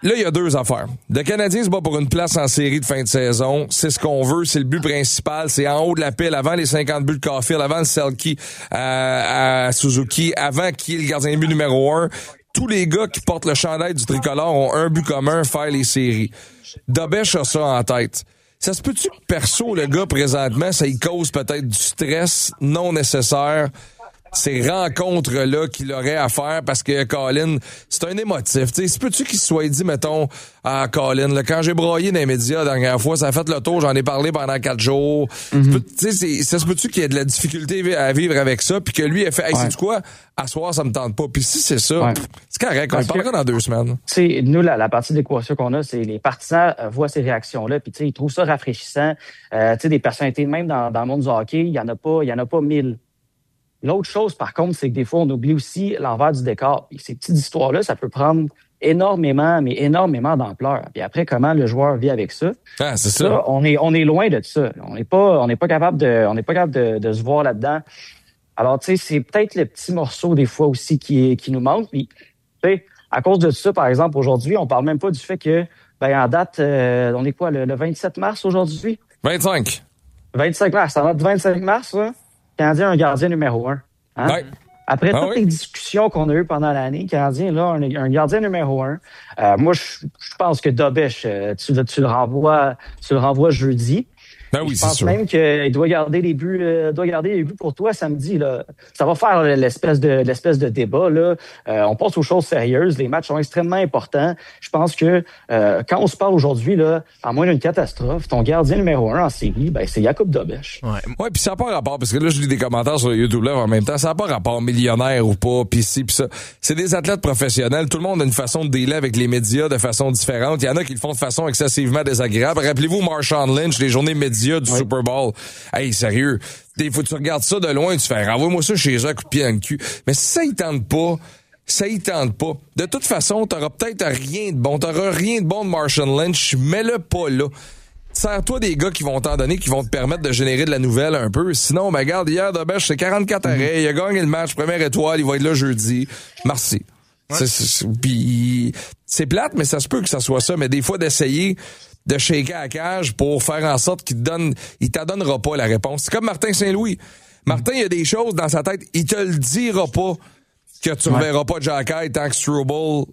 là, il y a deux affaires. Le Canadien se bat pour une place en série de fin de saison. C'est ce qu'on veut. C'est le but principal. C'est en haut de la pile, avant les cinquante buts de Caulfield, avant le Selke à, à Suzuki, avant qui est le gardien de but numéro un. Tous les gars qui portent le chandail du tricolore ont un but commun, faire les séries. Dobèche a ça en tête. Ça se peut-tu que perso, le gars, présentement, ça y cause peut-être du stress non nécessaire? Ces rencontres-là qu'il aurait à faire parce que Colin, c'est un émotif. Tu sais, se peut-tu qu'il se soit dit, mettons, ah, Colin, là, quand j'ai broyé dans les médias la dernière fois, ça a fait le tour, j'en ai parlé pendant quatre jours. Mm-hmm. Tu sais, ça se peut-tu qu'il y ait de la difficulté à vivre avec ça puis que lui ait fait, hey, ouais. sais-tu quoi? À soir, ça me tente pas. Puis si c'est ça, ouais. c'est correct, on parlera dans deux semaines. Tu sais, nous, la, la partie d'équation qu'on a, c'est les partisans euh, voient ces réactions-là, puis tu sais, ils trouvent ça rafraîchissant. Euh, tu sais, des personnalités, même dans, dans le monde du hockey, il y en a pas, il y en a pas mille. L'autre chose, par contre, c'est que des fois, on oublie aussi l'envers du décor. Et ces petites histoires-là, ça peut prendre énormément, mais énormément d'ampleur. Puis après, comment le joueur vit avec ça? Ah, c'est ça. ça. On est, on est loin de ça. On n'est pas, on n'est pas capable de, on n'est pas capable de, de se voir là-dedans. Alors, tu sais, c'est peut-être le petit morceau des fois aussi qui, qui nous manque. Puis, tu sais, à cause de ça, par exemple, aujourd'hui, on parle même pas du fait que, ben, en date, euh, on est quoi, le, le vingt-sept mars aujourd'hui? vingt-cinq. vingt-cinq mars. En date vingt-cinq mars, là. Le Canadien a un gardien numéro un. Hein? Ouais. Après ah toutes oui. les discussions qu'on a eues pendant l'année, le Canadien, là, un, un gardien numéro un. Euh, moi, je, je pense que Dobèche, euh, tu, tu le renvoies, tu le renvoies jeudi. Ben oui, je pense sûr. même qu'il doit garder les buts, euh, doit garder les buts pour toi samedi. Là. Ça va faire l'espèce de l'espèce de débat. Là. Euh, on passe aux choses sérieuses. Les matchs sont extrêmement importants. Je pense que euh, quand on se parle aujourd'hui, là, à moins d'une catastrophe, ton gardien numéro un en série, ben c'est Jakub Dobèche. Ouais, ouais, puis ça n'a pas rapport, parce que là, je lis des commentaires sur YouTube là en même temps, ça n'a pas rapport millionnaire ou pas, puis ci, puis ça. C'est des athlètes professionnels. Tout le monde a une façon de dealer avec les médias de façon différente. Il y en a qui le font de façon excessivement désagréable. Rappelez-vous Marshawn Lynch, les journées médias du ouais. Super Bowl. Hey, sérieux. Des fois, tu regardes ça de loin, tu fais, renvoie-moi ça chez eux, coup de pied dans le cul. Mais si ça, il tente pas, ça, il tente pas. De toute façon, t'auras peut-être rien de bon. T'auras rien de bon de Marshawn Lynch. Mets-le pas là. Sers-toi des gars qui vont t'en donner, qui vont te permettre de générer de la nouvelle un peu. Sinon, ben, regarde, hier, Dobèche, c'est quarante-quatre mm-hmm. arrêts. Il a gagné le match, première étoile, il va être là jeudi. Merci. Ouais. C'est, c'est, pis, c'est plate, mais ça se peut que ça soit ça. Mais des fois, d'essayer de shaker à la cage pour faire en sorte qu'il te donne, il t'adonnera pas la réponse. C'est comme Martin Saint-Louis. Martin, il y a des choses dans sa tête, il te le dira pas que tu ne ouais. reverras pas Jacky tant que Struble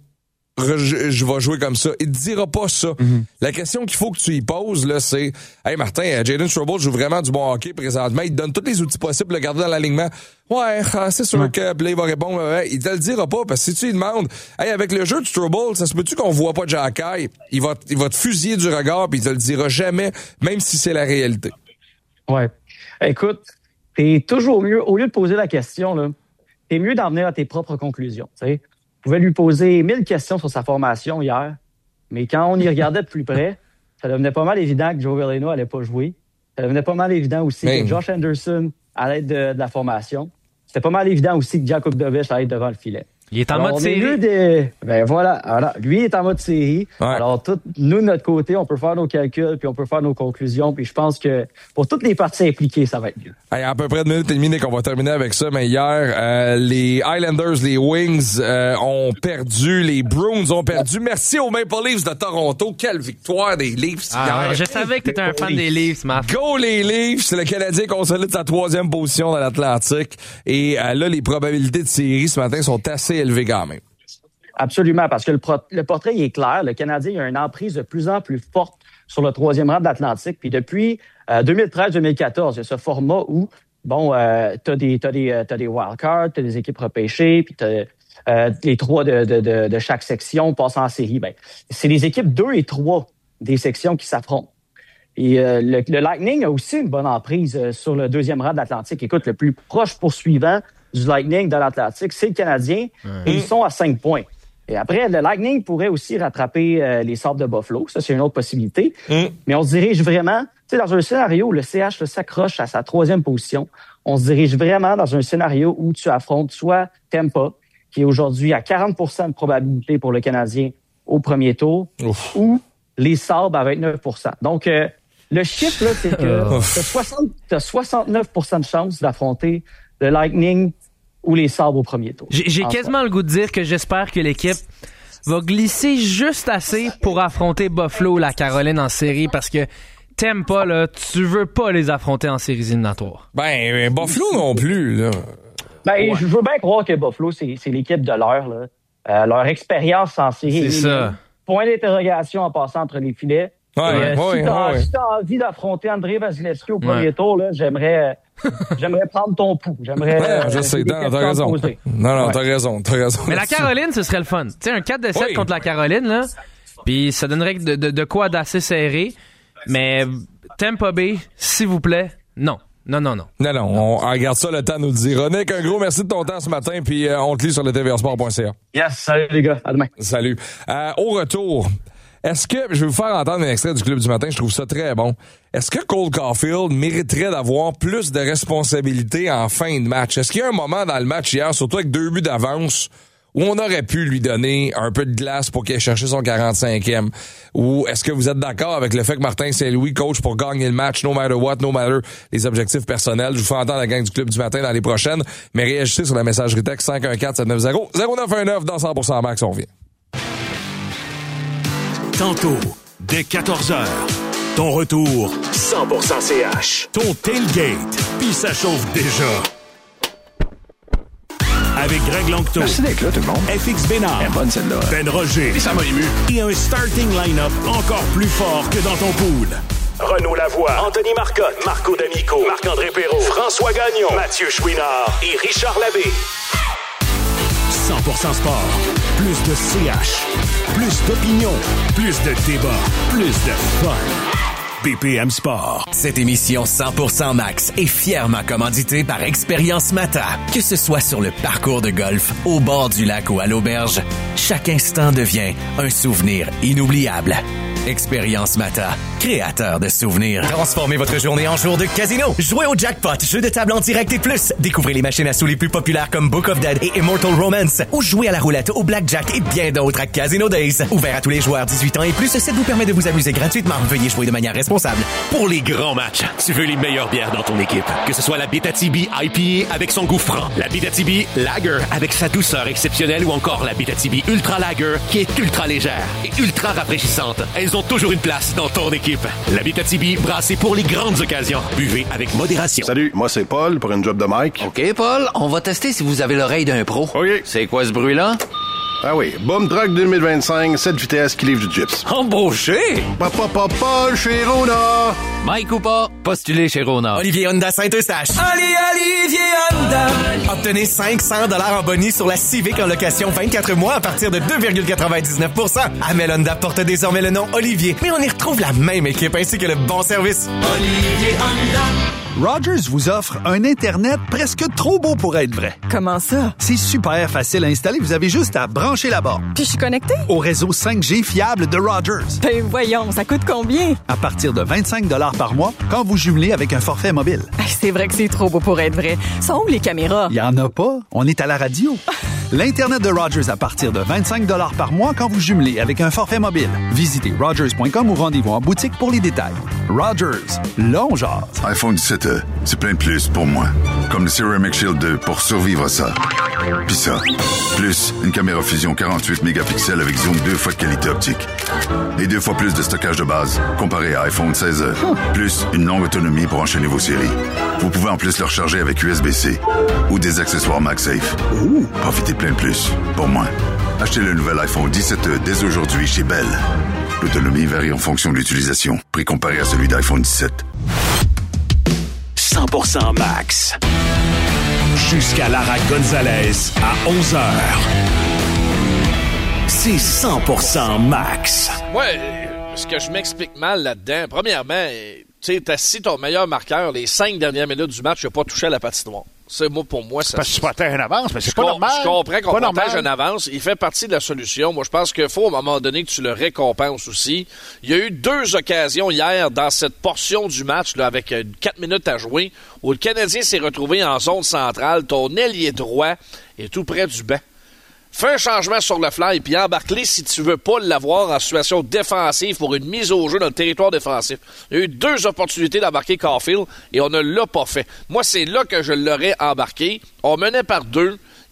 je, je vais jouer comme ça. Il te dira pas ça. Mm-hmm. La question qu'il faut que tu y poses, là, c'est hey Martin, Jayden Struble joue vraiment du bon hockey présentement. Il te donne tous les outils possibles pour le garder dans l'alignement. Ouais, c'est sûr ouais. que là, il va répondre. Ouais, il te le dira pas, parce que si tu lui demandes hey, avec le jeu de Struble, ça se peut-tu qu'on voit pas Jacky? Il va, il va te fusiller du regard puis il te le dira jamais, même si c'est la réalité. Ouais. Écoute, t'es toujours mieux, au lieu de poser la question, là, t'es mieux d'en venir à tes propres conclusions, tu sais. Je pouvais lui poser mille questions sur sa formation hier, mais quand on y regardait de plus près, ça devenait pas mal évident que Joe Veleno allait pas jouer. Ça devenait pas mal évident aussi mais... que Josh Anderson allait être de, de la formation. C'était pas mal évident aussi que Jakub Dobèche allait être devant le filet. Il est en Alors, mode série. Des... Ben voilà, alors, lui il est en mode série. Ouais. Alors tout, nous de notre côté, on peut faire nos calculs puis on peut faire nos conclusions. Puis je pense que pour toutes les parties impliquées, ça va être mieux. Hey, à peu près de minutes et demie qu'on va terminer avec ça. Mais hier, euh, les Islanders, les Wings euh, ont perdu, les Bruins ont perdu. Merci aux Maple Leafs de Toronto. Quelle victoire des Leafs ah, hier. Je savais que t'étais un fan des Leafs, Marc. Go les Leafs! Le Canadien consolide sa troisième position dans l'Atlantique. Et euh, là, les probabilités de série ce matin sont assez élevées quand même. Absolument, parce que le, pro- le portrait il est clair. Le Canadien a une emprise de plus en plus forte sur le troisième rang de l'Atlantique. Puis depuis euh, deux mille treize deux mille quatorze, il y a ce format où, bon, euh, t'as des t'as des t'as des wildcards, t'as des équipes repêchées, puis t'as euh, les trois de, de, de, de chaque section passent en série. Ben, c'est les équipes deux et trois des sections qui s'affrontent. Et euh, le, le Lightning a aussi une bonne emprise euh, sur le deuxième rang de l'Atlantique. Écoute, le plus proche poursuivant du Lightning dans l'Atlantique, c'est le Canadien. Mmh. Et ils sont à cinq points. Et après, le Lightning pourrait aussi rattraper euh, les Sabres de Buffalo. Ça, c'est une autre possibilité. Mm. Mais on se dirige vraiment, tu sais, dans un scénario où le C H là, s'accroche à sa troisième position, on se dirige vraiment dans un scénario où tu affrontes soit Tampa, qui est aujourd'hui à quarante pour cent de probabilité pour le Canadien au premier tour, Ouf. ou les Sabres à vingt-neuf pour cent. Donc, euh, le chiffre, là, c'est que tu as soixante-neuf pour cent de chances d'affronter le Lightning ou les Sabres au premier tour. J'ai, j'ai quasiment le goût de dire que j'espère que l'équipe va glisser juste assez pour affronter Buffalo ou la Caroline en série parce que t'aimes pas, là, tu veux pas les affronter en séries éliminatoires. Ben, Buffalo non plus, là. Ben, ouais. je veux bien croire que Buffalo, c'est, c'est l'équipe de l'heure, là. Euh, leur expérience en série. C'est ça. Point d'interrogation en passant entre les filets. Ouais, Et, euh, ouais, si, t'as, ouais. si t'as envie d'affronter André Vasilevski au premier Ouais. tour, là, j'aimerais, euh, j'aimerais prendre ton pouls. J'aimerais. Ouais, euh, je sais, des t'as, questions t'as à raison. te poser. Non, non, Ouais. t'as raison, t'as raison. Mais la Caroline, ce serait le fun. Tu sais, un quatre de sept Oui. contre la Caroline, là, puis ça donnerait de, de, de quoi d'assez serré. Mais Tampa Bay, s'il vous plaît, non. Non, non, non. Non, non, on regarde ça, le temps nous le dira. Nick, un gros merci de ton temps ce matin, puis euh, on te lit sur le T V R sport point C A. Yes, salut les gars, à demain. Salut. Euh, au retour, est-ce que, je vais vous faire entendre un extrait du Club du matin, je trouve ça très bon. Est-ce que Cole Caulfield mériterait d'avoir plus de responsabilités en fin de match? Est-ce qu'il y a un moment dans le match hier, surtout avec deux buts d'avance, où on aurait pu lui donner un peu de glace pour qu'il ait cherché son quarante-cinquième? Ou est-ce que vous êtes d'accord avec le fait que Martin Saint-Louis coach pour gagner le match, no matter what, no matter les objectifs personnels? Je vous fais entendre la gang du Club du matin dans les prochaines, mais réagissez sur la messagerie texte cinq un quatre sept neuf zéro zéro neuf un neuf dans cent pour cent Max, on revient. Tantôt, dès quatorze heures, ton retour cent pour cent C H. Ton tailgate, puis ça chauffe déjà. Avec Greg Longto. Merci d'être là, tout le monde. F X Bénard. Elle est bonne, celle-là. Ben Roger. Et ça m'a ému. Et un starting line-up encore plus fort que dans ton pool. Renaud Lavoie, Anthony Marcotte, Marco D'Amico, Marc-André Perrault, François Gagnon, Mathieu Chouinard et Richard Labbé. cent pour cent sport. Plus de C H. Plus d'opinion. Plus de débat. Plus de fun. B P M Sport. Cette émission cent pour cent Max est fièrement commanditée par Expérience Mata. Que ce soit sur le parcours de golf, au bord du lac ou à l'auberge, chaque instant devient un souvenir inoubliable. Expérience Mata, créateur de souvenirs. Transformez votre journée en jour de casino. Jouez au jackpot, jeu de table en direct et plus. Découvrez les machines à sous les plus populaires comme Book of Dead et Immortal Romance. Ou jouez à la roulette, au blackjack et bien d'autres à Casino Days. Ouvert à tous les joueurs dix-huit ans et plus, ça vous permet de vous amuser gratuitement. Veuillez jouer de manière responsable. Pour les grands matchs, tu veux les meilleures bières dans ton équipe. Que ce soit la Abitibi I P A avec son goût franc, la Abitibi Lager avec sa douceur exceptionnelle ou encore la Abitibi Ultra Lager qui est ultra légère et ultra rafraîchissante. Elles ont toujours une place dans ton équipe. La Abitibi brassée pour les grandes occasions. Buvez avec modération. Salut, moi c'est Paul pour une job de Mike. OK, Paul, on va tester si vous avez l'oreille d'un pro. OK. C'est quoi ce bruit-là? Ah oui, Boom Truck deux mille vingt-cinq, sept vitesses qui livre du gyps. Embauché! Papa, papa, chez Rona! Mike ou pas, postulé chez Rona. Olivier Honda Saint-Eustache. Allez, Olivier Honda! Obtenez cinq cents dollars en bonus sur la Civic en location vingt-quatre mois à partir de deux virgule quatre-vingt-dix-neuf pour cent. Amel Honda porte désormais le nom Olivier, mais on y retrouve la même équipe ainsi que le bon service. Olivier Honda. Rogers vous offre un Internet presque trop beau pour être vrai. Comment ça? C'est super facile à installer. Vous avez juste à brancher la borne. Puis je suis connecté? Au réseau cinq G fiable de Rogers. Ben voyons, ça coûte combien? À partir de vingt-cinq dollars par mois quand vous jumelez avec un forfait mobile. C'est vrai que c'est trop beau pour être vrai. Sont où les caméras? Il y en a pas. On est à la radio. L'Internet de Rogers à partir de vingt-cinq dollars par mois quand vous jumelez avec un forfait mobile. Visitez rogers point com ou rendez-vous en boutique pour les détails. Rogers, là on jase. iPhone dix-sept E, c'est plein de plus pour moi. Comme le Ceramic Shield deux pour survivre à ça. Puis ça, plus une caméra fusion quarante-huit mégapixels avec zoom deux fois de qualité optique. Et deux fois plus de stockage de base comparé à iPhone seize E. Plus une longue autonomie pour enchaîner vos séries. Vous pouvez en plus le recharger avec U S B C ou des accessoires MagSafe. Ouh, profitez plein de plus pour moi. Achetez le nouvel iPhone dix-sept E dès aujourd'hui chez Bell. L'autonomie varie en fonction de l'utilisation. Prix comparé à celui d'iPhone dix-sept. cent pour cent Max. Jusqu'à Lara Gonzalez à onze heures. C'est cent pour cent Max. Ouais, ce que je m'explique mal là-dedans, premièrement, tu sais, t'as assis ton meilleur marqueur les cinq dernières minutes du match, il n'a pas touché à la patinoire. C'est moi, pour moi, ça. Parce que tu protèges une avance, mais c'est je pas com- normal. Je comprends qu'on pas protège normal. une avance. Il fait partie de la solution. Moi, je pense qu'il faut, à un moment donné, que tu le récompenses aussi. Il y a eu deux occasions hier dans cette portion du match, là, avec quatre minutes à jouer, où le Canadien s'est retrouvé en zone centrale. Ton ailier droit est tout près du banc. Fais un changement sur le fly, puis embarque-les si tu veux pas l'avoir en situation défensive pour une mise au jeu dans le territoire défensif. Il y a eu deux opportunités d'embarquer Caulfield et on ne l'a pas fait. Moi, c'est là que je l'aurais embarqué. On menait par deux.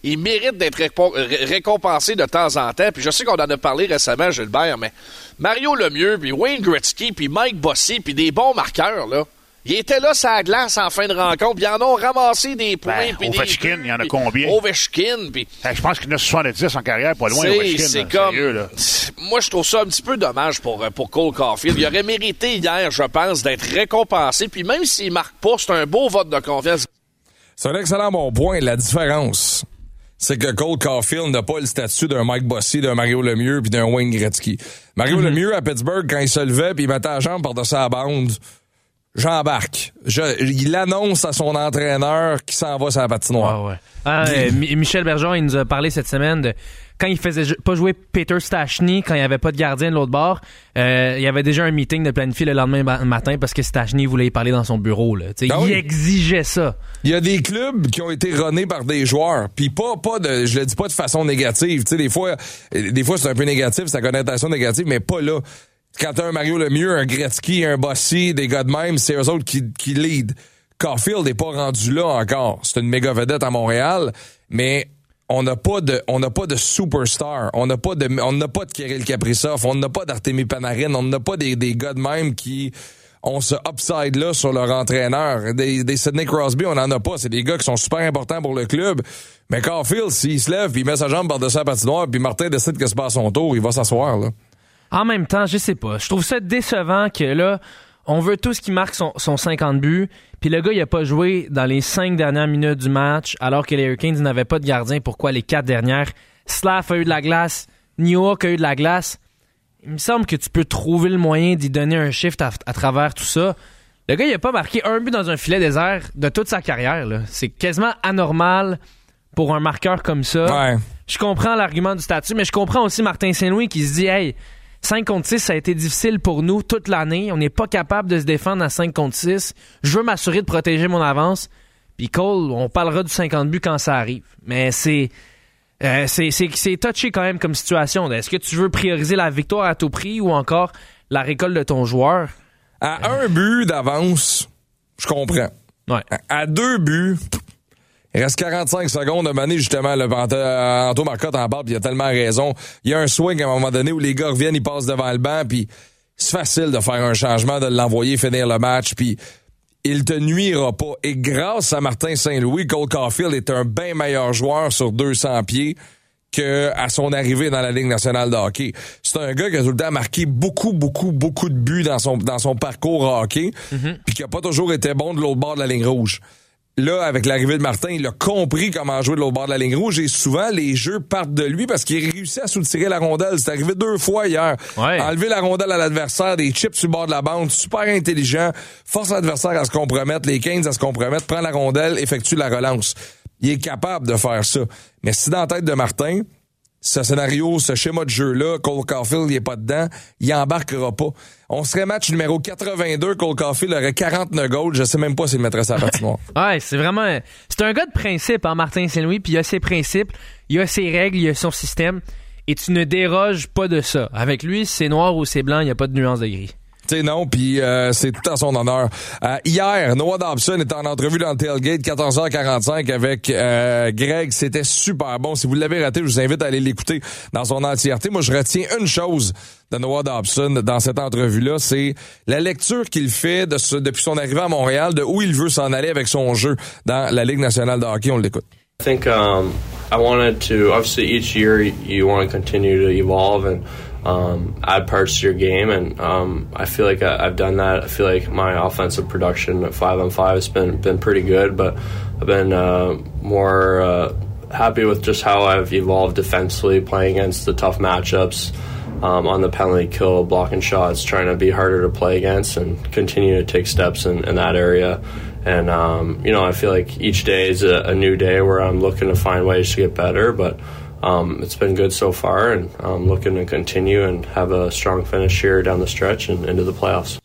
il mérite d'être répo- ré- récompensé de temps en temps. Puis je sais qu'on en a parlé récemment, Gilbert, mais Mario Lemieux, puis Wayne Gretzky, puis Mike Bossy, puis des bons marqueurs, là. Ils étaient là sur la glace en fin de rencontre, puis ils en ont ramassé des points. Ben, Ovechkin, il y en a combien? Ovechkin, puis... Je pense qu'il y en a soixante-dix en carrière, pas loin, c'est, Ovechkin. C'est là, comme... sérieux, là. Moi, je trouve ça un petit peu dommage pour, pour Cole Caulfield. Il aurait mérité hier, je pense, d'être récompensé, puis même s'il marque pas, c'est un beau vote de confiance. C'est un excellent bon point. La différence, c'est que Cole Caulfield n'a pas le statut d'un Mike Bossy, d'un Mario Lemieux puis d'un Wayne Gretzky. Mario mm-hmm. Lemieux, à Pittsburgh, quand il se levait puis il mettait la jambe par-dessus la bande, j'embarque. Je, il annonce à son entraîneur qu'il s'en va sur la patinoire. Ah ouais. Ah, euh, Michel Bergeron, il nous a parlé cette semaine de quand il faisait pas jouer Peter Stastny, quand il n'y avait pas de gardien de l'autre bord, euh, il y avait déjà un meeting de planifier le lendemain matin parce que Stastny voulait y parler dans son bureau. Là. Ah il oui. exigeait ça. Il y a des clubs qui ont été runnés par des joueurs, puis pas pas de, je le dis pas de façon négative. T'sais, des fois, des fois c'est un peu négatif, c'est la connotation négative, mais pas là. Quand t'as un Mario Lemieux, un Gretzky, un Bossy, des gars de même, c'est eux autres qui, qui lead. Caulfield n'est pas rendu là encore. C'est une méga vedette à Montréal, mais on n'a pas de, on n'a pas de superstar. On n'a pas de, on n'a pas de Kirill Kaprizov. On n'a pas d'Artemi Panarin. On n'a pas des, des gars de même qui ont ce upside-là sur leur entraîneur. Des, des Sidney Crosby, on n'en a pas. C'est des gars qui sont super importants pour le club. Mais Caulfield, s'il se lève, puis il met sa jambe par-dessus la patinoire, puis Martin décide que c'est pas à son tour, il va s'asseoir, là. En même temps, je sais pas. Je trouve ça décevant que là, on veut tous qu'il marque son, son cinquante buts, puis le gars, il a pas joué dans les cinq dernières minutes du match, alors que les Hurricanes n'avaient pas de gardien. Pourquoi les quatre dernières? Slav a eu de la glace, Niouk a eu de la glace. Il me semble que tu peux trouver le moyen d'y donner un shift à, à travers tout ça. Le gars, il a pas marqué un but dans un filet désert de toute sa carrière, là. C'est quasiment anormal pour un marqueur comme ça. Ouais. Je comprends l'argument du statut, mais je comprends aussi Martin Saint-Louis qui se dit « Hey, cinq contre six, ça a été difficile pour nous toute l'année. On n'est pas capable de se défendre à cinq contre six. Je veux m'assurer de protéger mon avance. » Puis Cole, on parlera du cinquante buts quand ça arrive. Mais c'est, euh, c'est, c'est, c'est touché quand même comme situation. Est-ce que tu veux prioriser la victoire à tout prix ou encore la récolte de ton joueur? À un but d'avance, je comprends. Ouais. À, à deux buts... Il reste quarante-cinq secondes de maner, justement, le Anto Marcotte en parle, puis il a tellement raison. Il y a un swing à un moment donné où les gars reviennent, ils passent devant le banc, puis c'est facile de faire un changement, de l'envoyer finir le match, puis il te nuira pas. Et grâce à Martin Saint-Louis, Cole Caulfield est un bien meilleur joueur sur deux cents pieds que à son arrivée dans la Ligue nationale de hockey. C'est un gars qui a tout le temps marqué beaucoup, beaucoup, beaucoup de buts dans son, dans son parcours hockey, mm-hmm. puis qui a pas toujours été bon de l'autre bord de la ligne rouge. Là, avec l'arrivée de Martin, il a compris comment jouer de l'autre bord de la ligne rouge et souvent, les jeux partent de lui parce qu'il réussit à soutirer la rondelle. C'est arrivé deux fois hier. Ouais. Enlever la rondelle à l'adversaire, des chips sur le bord de la bande, super intelligent, force l'adversaire à se compromettre, les Canes à se compromettre, prend la rondelle, effectue la relance. Il est capable de faire ça. Mais si dans la tête de Martin, ce scénario, ce schéma de jeu-là, Cole Caulfield, il est pas dedans, il embarquera pas. On serait match numéro quatre-vingt-deux, Cole Caulfield aurait quarante-neuf goals, je sais même pas s'il mettrait sa patinoire. Ouais, c'est vraiment... C'est un gars de principe, hein, Martin Saint-Louis, puis il a ses principes, il a ses règles, il a son système, et tu ne déroges pas de ça. Avec lui, c'est noir ou c'est blanc, il n'y a pas de nuance de gris. Tu sais, non, puis euh, c'est tout à son honneur. Euh, hier, Noah Dobson était en entrevue dans le Tailgate, quatorze heures quarante-cinq avec euh, Greg. C'était super bon. Si vous l'avez raté, je vous invite à aller l'écouter dans son entièreté. Moi, je retiens une chose de Noah Dobson dans cette entrevue-là, c'est la lecture qu'il fait de ce, depuis son arrivée à Montréal, de où il veut s'en aller avec son jeu dans la Ligue nationale de hockey. On l'écoute. I think um, I wanted to, obviously each year you want to continue to evolve and um, add parts to your game, and um, I feel like I, I've done that. I feel like my offensive production at five on five has been been pretty good, but I've been uh, more uh, happy with just how I've evolved defensively, playing against the tough matchups, um, on the penalty kill, blocking shots, trying to be harder to play against, and continue to take steps in, in that area. And, um, you know, I feel like each day is a, a new day where I'm looking to find ways to get better, but um, it's been good so far, and I'm looking to continue and have a strong finish here down the stretch and into the playoffs.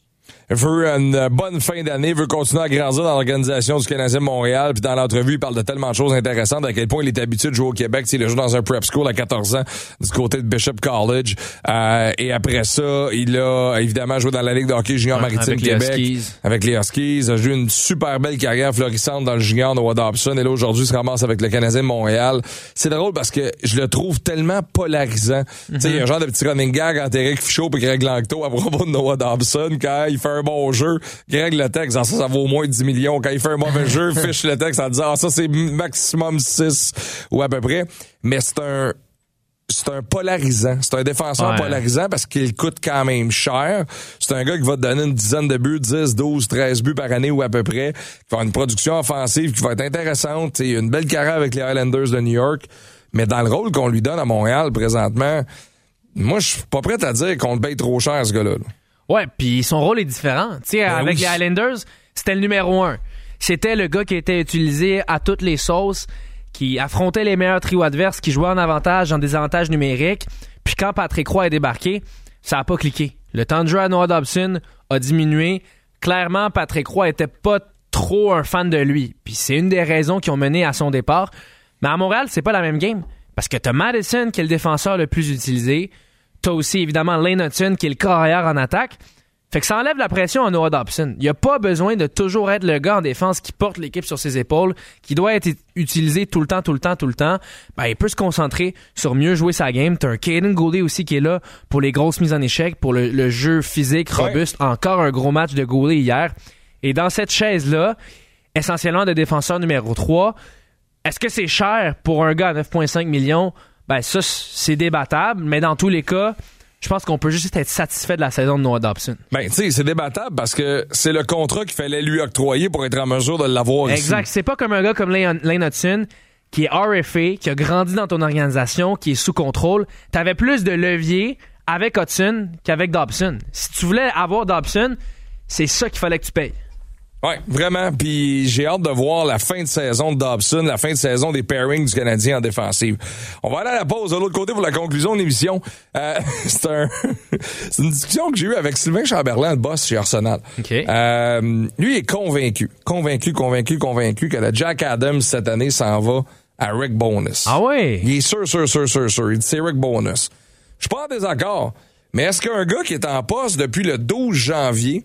veut une bonne fin d'année, veut continuer à grandir dans l'organisation du Canadien de Montréal. Puis dans l'entrevue, il parle de tellement de choses intéressantes, à quel point il est habitué de jouer au Québec. T'sais, il a joué dans un prep school à quatorze ans du côté de Bishop College. Euh, et après ça, il a évidemment joué dans la Ligue de hockey junior ouais, maritime avec Québec. Les Huskies. Avec les Huskies. Il a joué une super belle carrière florissante dans le junior Noah Dobson. Et là, aujourd'hui, il se ramasse avec le Canadien de Montréal. C'est drôle parce que je le trouve tellement polarisant. Mm-hmm. Tu sais, il y a un genre de petit running gag entre Éric Fichaud et Greg Langto à propos de Noah Dobson. Quand il fait un bon jeu, Greg le texte, ah, ça, ça vaut au moins dix millions. Quand il fait un mauvais jeu, fiche le texte en disant, ah, ça, c'est maximum six ou à peu près. Mais c'est un, c'est un polarisant. C'est un défenseur ouais. polarisant parce qu'il coûte quand même cher. C'est un gars qui va te donner une dizaine de buts, dix, douze, treize buts par année ou à peu près. Qui va avoir une production offensive qui va être intéressante. Il a une belle carrière avec les Highlanders de New York. Mais dans le rôle qu'on lui donne à Montréal présentement, moi, je suis pas prêt à dire qu'on le paye trop cher, ce gars-là. Ouais, puis son rôle est différent. Tu sais, ben avec oui. les Highlanders, c'était le numéro un. C'était le gars qui était utilisé à toutes les sauces, qui affrontait les meilleurs trios adverses, qui jouait en avantage, en désavantage numérique. Puis quand Patrick Roy est débarqué, ça a pas cliqué. Le temps de jeu à Noah Dobson a diminué. Clairement, Patrick Roy était pas trop un fan de lui. Puis c'est une des raisons qui ont mené à son départ. Mais à Montréal, c'est pas la même game. Parce que t'as Madison, qui est le défenseur le plus utilisé. T'as aussi, évidemment, Lane Hutton, qui est le carrière en attaque. Fait que ça enlève la pression à Noah Dobson. Il n'y a pas besoin de toujours être le gars en défense qui porte l'équipe sur ses épaules, qui doit être utilisé tout le temps, tout le temps, tout le temps. Ben, il peut se concentrer sur mieux jouer sa game. T'as un Caden Goulet aussi qui est là pour les grosses mises en échec, pour le, le jeu physique robuste. Ouais. Encore un gros match de Goulet hier. Et dans cette chaise-là, essentiellement de défenseur numéro trois, est-ce que c'est cher pour un gars à neuf virgule cinq millions? Ben, ça, c'est débattable. Mais dans tous les cas, je pense qu'on peut juste être satisfait de la saison de Noah Dobson. Ben, tu sais, c'est débattable parce que c'est le contrat qu'il fallait lui octroyer pour être en mesure de l'avoir ici. Exact. C'est pas comme un gars comme Lane, Lane Hutton qui est R F A, qui a grandi dans ton organisation, qui est sous contrôle. T'avais plus de levier avec Hutton qu'avec Dobson. Si tu voulais avoir Dobson, c'est ça qu'il fallait que tu payes. Ouais, vraiment. Puis j'ai hâte de voir la fin de saison de Dobson, la fin de saison des pairings du Canadien en défensive. On va aller à la pause de l'autre côté pour la conclusion de l'émission. Euh, c'est, un c'est une discussion que j'ai eue avec Sylvain Chamberlain, le boss chez Arsenal. Okay. Euh, lui est convaincu, convaincu, convaincu, convaincu que le Jack Adams cette année s'en va à Rick Bonus. Ah ouais? Il est sûr, sûr, sûr, sûr, sûr. Il dit c'est Rick Bonus. Je suis pas en désaccord, mais est-ce qu'un gars qui est en poste depuis le douze janvier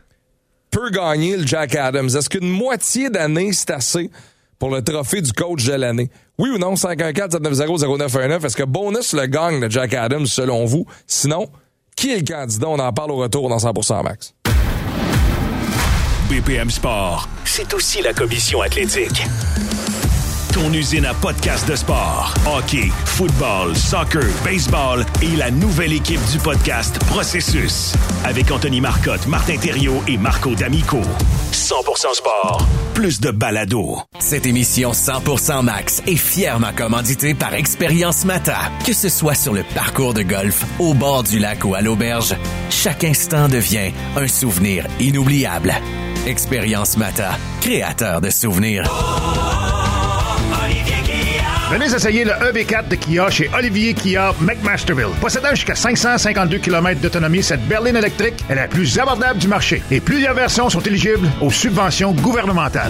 peut gagner le Jack Adams? Est-ce qu'une moitié d'année, c'est assez pour le trophée du coach de l'année? Oui ou non? cinq un quatre sept neuf zéro zéro neuf un neuf. Est-ce que Bonus le gagne, le Jack Adams, selon vous? Sinon, qui est le candidat? On en parle au retour dans cent pour cent Max. B P M Sport, c'est aussi la commission athlétique. Ton usine à podcast de sport. Hockey, football, soccer, baseball et la nouvelle équipe du podcast Processus. Avec Anthony Marcotte, Martin Thériault et Marco D'Amico. cent pour cent Sport. Plus de balado. Cette émission cent pour cent Max est fièrement commanditée par Expérience Mata. Que ce soit sur le parcours de golf, au bord du lac ou à l'auberge, chaque instant devient un souvenir inoubliable. Expérience Mata, créateur de souvenirs. Venez essayer le E V quatre de Kia chez Olivier Kia McMasterville. Possédant jusqu'à cinq cent cinquante-deux kilomètres d'autonomie, cette berline électrique est la plus abordable du marché. Et plusieurs versions sont éligibles aux subventions gouvernementales.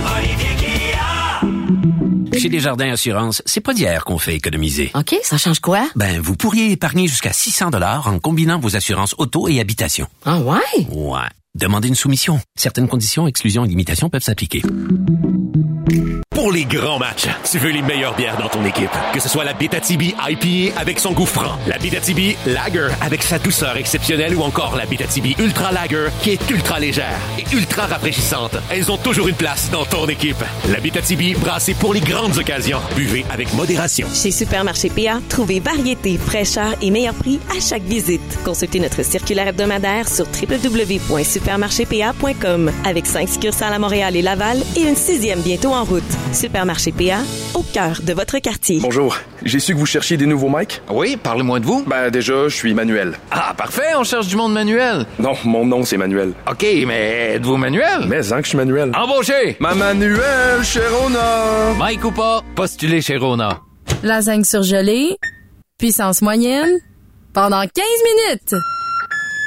Chez Desjardins Assurance, c'est pas d'hier qu'on fait économiser. OK, ça change quoi? Ben, vous pourriez épargner jusqu'à six cents dollars en combinant vos assurances auto et habitation. Ah ouais? Ouais. Demandez une soumission. Certaines conditions, exclusions et limitations peuvent s'appliquer. Pour les grands matchs, tu veux les meilleures bières dans ton équipe. Que ce soit la Abitibi I P A avec son goût franc, la Abitibi Lager avec sa douceur exceptionnelle ou encore la Abitibi Ultra Lager qui est ultra légère et ultra rafraîchissante. Elles ont toujours une place dans ton équipe. La Abitibi brassée pour les grandes occasions. Buvez avec modération. Chez Supermarché P A, trouvez variété, fraîcheur et meilleur prix à chaque visite. Consultez notre circulaire hebdomadaire sur w w w point supermarché p a point com avec cinq succursales à Montréal et Laval et une sixième bientôt en route. Supermarché P A, au cœur de votre quartier. Bonjour, j'ai su que vous cherchiez des nouveaux mics. Oui, parlez-moi de vous. Ben déjà, je suis Manuel. Ah, parfait, on cherche du monde manuel. Non, mon nom c'est Manuel. OK, mais êtes-vous Manuel? Mais hein que je suis Manuel. Embauché! Ma Manuel chez Rona. Mike ou pas, postulez chez Rona. Lasagne surgelée, puissance moyenne, pendant quinze minutes.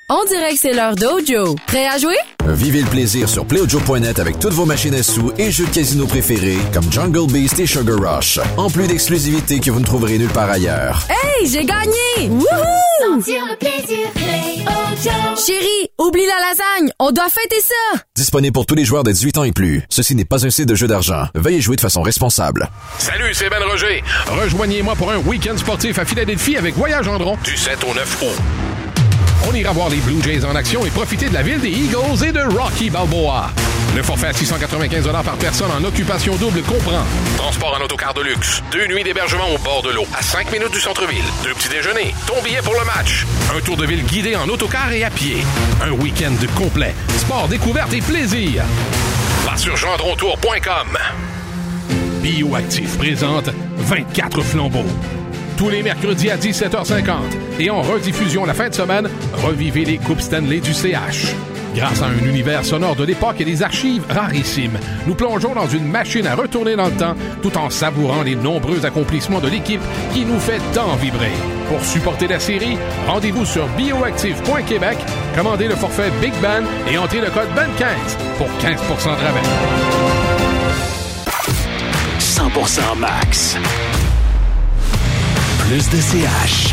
On dirait que c'est l'heure d'Ojo. Prêt à jouer? Vivez le plaisir sur play ojo point net avec toutes vos machines à sous et jeux de casino préférés comme Jungle Beast et Sugar Rush. En plus d'exclusivités que vous ne trouverez nulle part ailleurs. Hey, j'ai gagné! Wouhou! Sentir le plaisir, Play Ojo. Chérie, oublie la lasagne. On doit fêter ça. Disponible pour tous les joueurs de dix-huit ans et plus. Ceci n'est pas un site de jeu d'argent. Veuillez jouer de façon responsable. Salut, c'est Ben Roger. Rejoignez-moi pour un week-end sportif à Philadelphie avec Voyage Gendron du sept au neuf août. On ira voir les Blue Jays en action et profiter de la ville des Eagles et de Rocky Balboa. Le forfait à six cent quatre-vingt-quinze dollars par personne en occupation double comprend transport en autocar de luxe, deux nuits d'hébergement au bord de l'eau, à cinq minutes du centre-ville, deux petits déjeuners, ton billet pour le match, un tour de ville guidé en autocar et à pied, un week-end complet, sport, découverte et plaisir. Va sur gendrontour point com. Bioactif présente vingt-quatre flambeaux. Tous les mercredis à dix-sept heures cinquante. Et en rediffusion la fin de semaine, revivez les Coupes Stanley du C H. Grâce à un univers sonore de l'époque et des archives rarissimes, nous plongeons dans une machine à retourner dans le temps tout en savourant les nombreux accomplissements de l'équipe qui nous fait tant vibrer. Pour supporter la série, rendez-vous sur bioactive point québec, commandez le forfait Big Ben et entrez le code B E N quinze pour quinze pour cent de rabais. cent pour cent max. Plus de C H.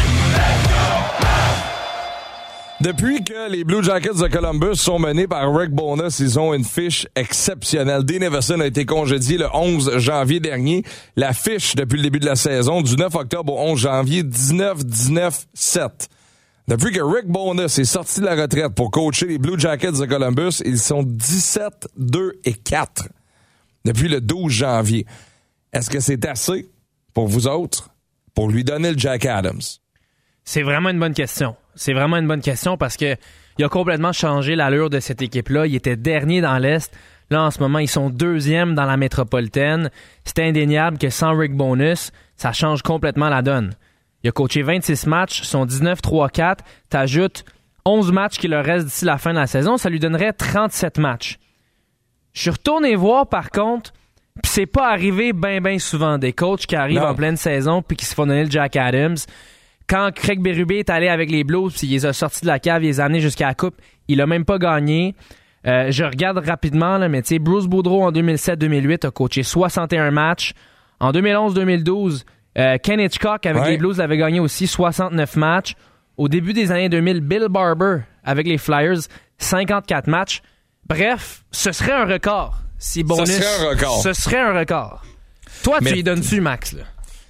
Depuis que les Blue Jackets de Columbus sont menés par Rick Bowness, ils ont une fiche exceptionnelle. Dean Everson a été congédié le onze janvier dernier. La fiche depuis le début de la saison, du neuf octobre au onze janvier, dix-neuf dix-neuf sept. Depuis que Rick Bowness est sorti de la retraite pour coacher les Blue Jackets de Columbus, ils sont dix-sept deux et quatre depuis le douze janvier. Est-ce que c'est assez pour vous autres pour lui donner le Jack Adams? C'est vraiment une bonne question. C'est vraiment une bonne question parce que il a complètement changé l'allure de cette équipe-là. Il était dernier dans l'Est. Là, en ce moment, ils sont deuxième dans la métropolitaine. C'est indéniable que sans Rick Bowness, ça change complètement la donne. Il a coaché vingt-six matchs, sont dix-neuf trois quatre. T'ajoutes onze matchs qui leur restent d'ici la fin de la saison, ça lui donnerait trente-sept matchs. Je suis retourné voir, par contre, puis c'est pas arrivé ben ben souvent des coachs qui arrivent non. en pleine saison puis qui se font donner le Jack Adams. Quand Craig Berube est allé avec les Blues puis il les a sortis de la cave, il les a amenés jusqu'à la coupe, il a même pas gagné. Euh, je regarde rapidement, là, mais tu sais, Bruce Boudreau en deux mille sept deux mille huit a coaché soixante et un matchs. En deux mille onze deux mille douze, euh, Ken Hitchcock avec ouais. les Blues avait gagné aussi soixante-neuf matchs. Au début des années deux mille, Bill Barber avec les Flyers, cinquante-quatre matchs. Bref, ce serait un record. Si Bowness, ce serait un record. Ce serait un record. Toi, mais tu y donnes-tu, Max, là?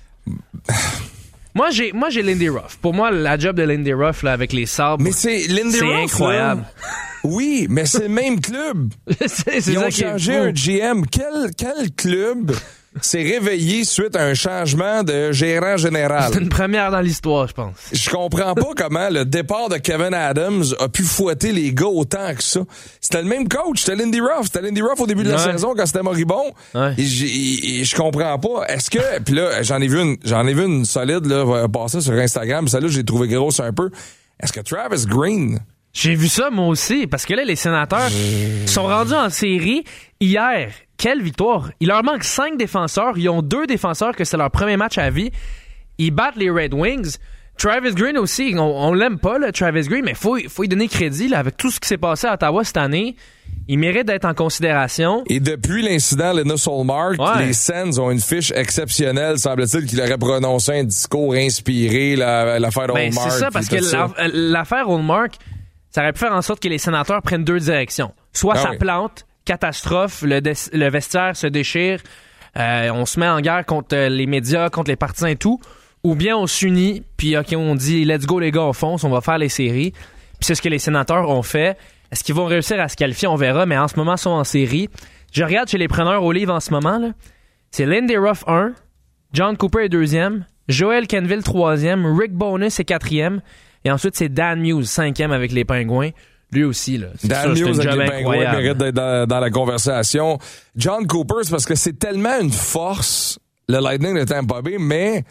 Moi, j'ai, moi, j'ai Lindy Ruff. Pour moi, la job de Lindy Ruff, là, avec les Sabres, mais c'est, Lindy c'est Ruff, incroyable. Là. Oui, mais c'est le même club. c'est, c'est Ils ça ont changé un G M. Quel, quel club s'est réveillé suite à un changement de gérant général? C'est une première dans l'histoire, je pense. Je comprends pas comment le départ de Kevin Adams a pu fouetter les gars autant que ça. C'était le même coach, c'était Lindy Ruff. C'était Lindy Ruff au début de la ouais. saison quand c'était moribond. Ouais. Et, et, et je comprends pas. Est-ce que... Puis là, j'en ai vu une j'en ai vu une solide là, passer sur Instagram. Celle-là, j'ai trouvé grosse un peu. Est-ce que Travis Green... J'ai vu ça, moi aussi, parce que là, les Sénateurs mmh. sont rendus en série hier. Quelle victoire! Il leur manque cinq défenseurs. Ils ont deux défenseurs que c'est leur premier match à vie. Ils battent les Red Wings. Travis Green aussi, on, on l'aime pas, là, Travis Green, mais il faut, faut lui donner crédit là, avec tout ce qui s'est passé à Ottawa cette année. Il mérite d'être en considération. Et depuis l'incident Linus Ullmark, ouais. les Sens ont une fiche exceptionnelle. Semble-t-il qu'il aurait prononcé un discours inspiré, la, l'affaire ben, Ullmark. C'est ça, parce que ça. La, l'affaire Ullmark, ça aurait pu faire en sorte que les Sénateurs prennent deux directions. Soit ah ça oui. plante, catastrophe, le, dé- le vestiaire se déchire, euh, on se met en guerre contre les médias, contre les partisans et tout, ou bien on s'unit, puis OK, on dit « Let's go les gars, on fonce, on va faire les séries ». Puis c'est ce que les Sénateurs ont fait. Est-ce qu'ils vont réussir à se qualifier? On verra, mais en ce moment, ils sont en série. Je regarde chez les preneurs au livre en ce moment, là. C'est Lindy Ruff un, John Cooper est deuxième, Joel Kenville troisième, Rick Bowness est quatrième, et ensuite c'est Dan Muse, cinquième avec les Pingouins. Lui aussi, là. C'est Dan sûr, Muse c'est avec les incroyable. Pingouins mérite d'être dans, dans la conversation. John Cooper, c'est parce que c'est tellement une force, le Lightning de Tampa Bay, mais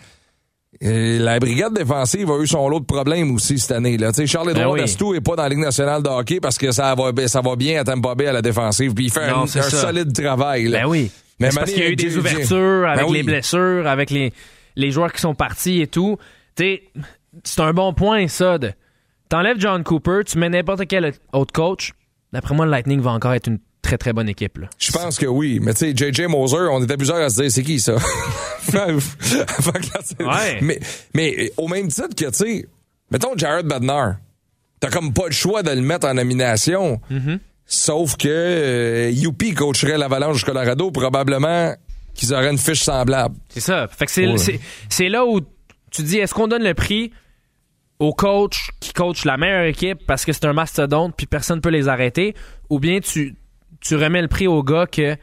euh, la brigade défensive a eu son lot de problèmes aussi cette année. Là. Charles-Édouard ben oui. Dastou n'est pas dans la Ligue nationale de hockey parce que ça va, ça va bien à Tampa Bay à la défensive. Puis il fait non, un, un solide travail. Là. Ben oui. Mais c'est parce qu'il y a eu des ouvertures avec ben oui. les blessures, avec les, les joueurs qui sont partis et tout. T'sais, c'est un bon point, ça, de T'enlèves John Cooper, tu mets n'importe quel autre coach, d'après moi, le Lightning va encore être une très, très bonne équipe. Là. Je pense que oui. Mais tu sais, J J Moser, on était plusieurs à se dire, c'est qui ça? ouais. mais, mais au même titre que, tu sais, mettons Jared Bednar, t'as comme pas le choix de le mettre en nomination. Mm-hmm. Sauf que euh, Youpi coacherait l'Avalanche du Colorado, probablement qu'ils auraient une fiche semblable. C'est ça. Fait que c'est, ouais. c'est, c'est là où tu dis, est-ce qu'on donne le prix au coach qui coach la meilleure équipe parce que c'est un mastodonte puis personne ne peut les arrêter, ou bien tu, tu remets le prix au gars que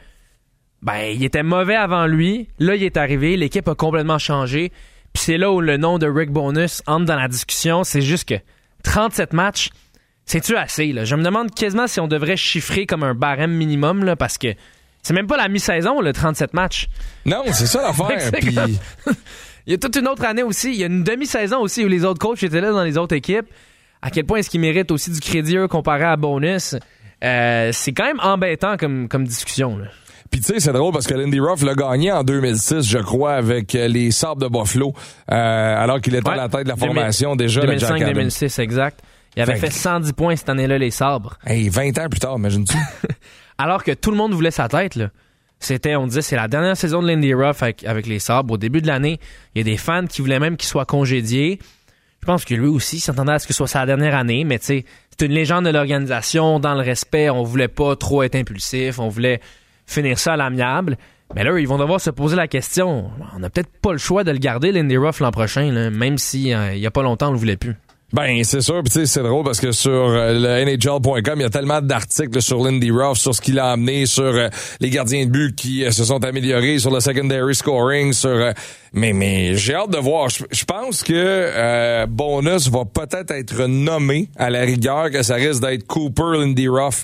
ben il était mauvais avant lui, là il est arrivé, l'équipe a complètement changé, puis c'est là où le nom de Rick Bowness entre dans la discussion. C'est juste que trente-sept matchs, c'est-tu assez, là? Je me demande quasiment si on devrait chiffrer comme un barème minimum, là, parce que c'est même pas la mi-saison, le trente-sept matchs. Non, c'est ça l'affaire. Puis... il y a toute une autre année aussi. Il y a une demi-saison aussi où les autres coachs étaient là dans les autres équipes. À quel point est-ce qu'ils méritent aussi du crédit eux, comparé à Bonus? Euh, c'est quand même embêtant comme, comme discussion, là. Puis tu sais, c'est drôle parce que Lindy Ruff l'a gagné en deux mille six, je crois, avec les Sabres de Buffalo, euh, alors qu'il était ouais, à la tête de la formation déjà. deux mille cinq deux mille six, exact. Il avait fait, fait cent dix points cette année-là, les Sabres. Hey, vingt ans plus tard, imagine-tu. Alors que tout le monde voulait sa tête, là. C'était, on disait, c'est la dernière saison de Lindy Ruff avec, avec les Sabres. Au début de l'année, il y a des fans qui voulaient même qu'il soit congédié. Je pense que lui aussi s'attendait à ce que ce soit sa dernière année, mais tu sais, c'est une légende de l'organisation, dans le respect. On voulait pas trop être impulsif, on voulait finir ça à l'amiable. Mais là, ils vont devoir se poser la question. On n'a peut-être pas le choix de le garder, Lindy Ruff, l'an prochain, là, même si euh, il y a pas longtemps, on le voulait plus. Ben, c'est sûr. Puis tu sais, c'est drôle parce que sur euh, le N H L point com, il y a tellement d'articles sur Lindy Ruff, sur ce qu'il a amené, sur euh, les gardiens de but qui euh, se sont améliorés, sur le secondary scoring, sur... Euh, mais mais j'ai hâte de voir. Je pense que euh, Bonus va peut-être être nommé à la rigueur, que ça risque d'être Cooper, Lindy Ruff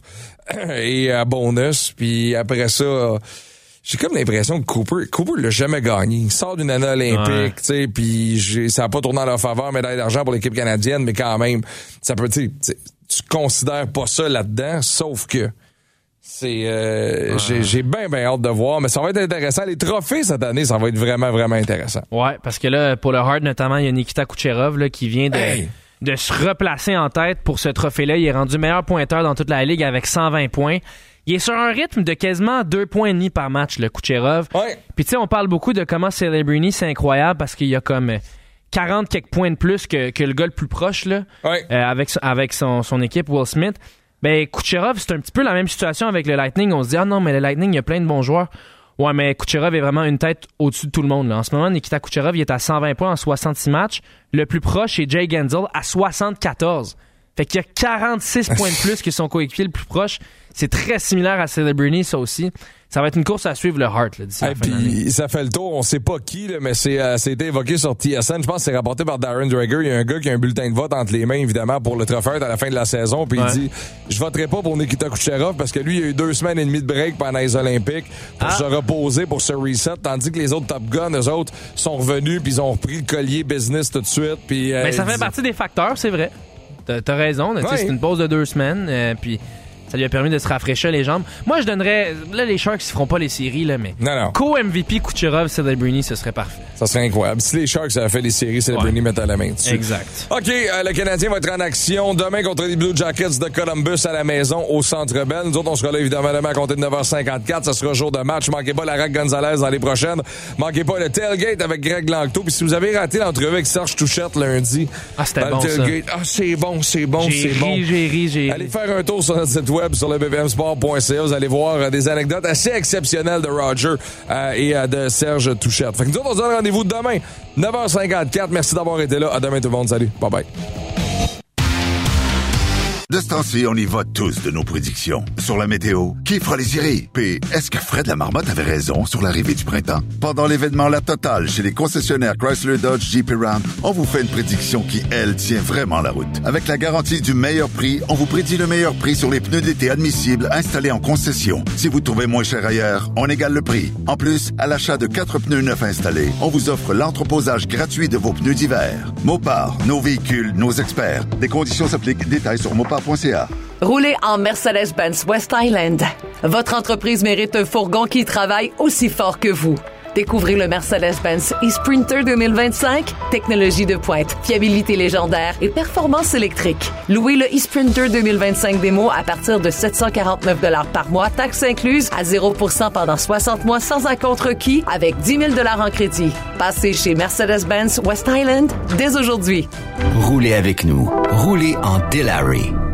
et euh, Bonus. Puis après ça... Euh, j'ai comme l'impression que Cooper, Cooper l'a jamais gagné. Il sort d'une année olympique, ouais. tu sais, puis ça a pas tourné en leur faveur, médaille d'argent pour l'équipe canadienne, mais quand même, ça peut, tu sais, tu considères pas ça là-dedans, sauf que c'est, euh, ouais. j'ai, j'ai bien, bien hâte de voir, mais ça va être intéressant. Les trophées cette année, ça va être vraiment, vraiment intéressant. Ouais, parce que là, pour le Hart notamment, il y a Nikita Kucherov là qui vient de, hey. de se replacer en tête pour ce trophée-là. Il est rendu meilleur pointeur dans toute la ligue avec cent vingt points. Il est sur un rythme de quasiment deux points et demi par match, le Kucherov. Ouais. Puis tu sais, on parle beaucoup de comment Celebrini, c'est incroyable parce qu'il y a comme quarante quelques points de plus que, que le gars le plus proche là, ouais. euh, avec, avec son, son équipe Will Smith. Ben Kucherov, c'est un petit peu la même situation avec le Lightning. On se dit, ah non, mais le Lightning, il y a plein de bons joueurs. Ouais, mais Kucherov est vraiment une tête au-dessus de tout le monde. Là. En ce moment, Nikita Kucherov, il est à cent vingt points en soixante-six matchs. Le plus proche est Jay Gensel à soixante-quatorze. Fait qu'il y a quarante-six points de plus que son coéquipier le plus proche. C'est très similaire à Celebrini, ça aussi. Ça va être une course à suivre le Hart là, d'ici hey, la fin de l'année. Ça fait le tour. On sait pas qui, là, mais c'est, euh, c'est été évoqué sur T S N. Je pense que c'est rapporté par Darren Dreger. Il y a un gars qui a un bulletin de vote entre les mains, évidemment, pour le trophée à la fin de la saison. Puis ouais. il dit, je voterai pas pour Nikita Kucherov parce que lui, il a eu deux semaines et demie de break pendant les Olympiques pour ah. se reposer, pour se reset. Tandis que les autres Top Gun, eux autres, sont revenus puis ils ont repris le collier business tout de suite. Puis, euh, mais ça fait dit... partie des facteurs, c'est vrai. T'as, t'as raison. Ouais. C'est une pause de deux semaines. Euh, puis ça lui a permis de se rafraîchir les jambes. Moi, je donnerais... Là, les Sharks, ils feront pas les séries, là, mais... Non, non. Co-M V P, Kucherov, Celebrini, ce serait parfait. Ça serait incroyable. Si les Sharks avaient fait les séries, Celebrini ouais. mettait la main dessus. Exact. OK, euh, le Canadien va être en action demain contre les Blue Jackets de Columbus à la maison au Centre Bell. Nous autres, on sera là, évidemment, demain à compter de neuf heures cinquante-quatre. Ça sera jour de match. Manquez pas la Rack Gonzalez dans les prochaines. Manquez pas le tailgate avec Greg Langto. Puis si vous avez raté l'entrevue avec Serge Touchette lundi... Ah, c'était bon, ça. Ah, c'est bon, c'est bon, j'ai c'est ri, bon. J'ai ri, j'ai ri. Allez faire un tour sur notre site web, sur le b b m sport point c a. Vous allez voir euh, des anecdotes assez exceptionnelles de Roger euh, et euh, de Serge Touchette. Fait que nous autres, on se donne rendez-vous demain, neuf heures cinquante-quatre. Merci d'avoir été là. À demain tout le monde. Salut. Bye bye. De ce temps-ci, on y va tous de nos prédictions. Sur la météo, qui fera les séries? Puis, est-ce que Fred Lamarmotte avait raison sur l'arrivée du printemps? Pendant l'événement La Totale chez les concessionnaires Chrysler, Dodge, Jeep et Ram, on vous fait une prédiction qui, elle, tient vraiment la route. Avec la garantie du meilleur prix, on vous prédit le meilleur prix sur les pneus d'été admissibles installés en concession. Si vous trouvez moins cher ailleurs, on égale le prix. En plus, à l'achat de quatre pneus neufs installés, on vous offre l'entreposage gratuit de vos pneus d'hiver. Mopar, nos véhicules, nos experts. Des conditions s'appliquent. Détails sur mopar point c a. Roulez en Mercedes-Benz West Island. Votre entreprise mérite un fourgon qui travaille aussi fort que vous. Découvrez le Mercedes-Benz e-Sprinter deux mille vingt-cinq. Technologie de pointe, fiabilité légendaire et performance électrique. Louez le e-Sprinter deux mille vingt-cinq démo à partir de sept cent quarante-neuf dollars par mois, taxes incluses, à zéro pour cent pendant soixante mois sans acompte requis, avec dix mille dollars en crédit. Passez chez Mercedes-Benz West Island dès aujourd'hui. Roulez avec nous. Roulez en Dilawri.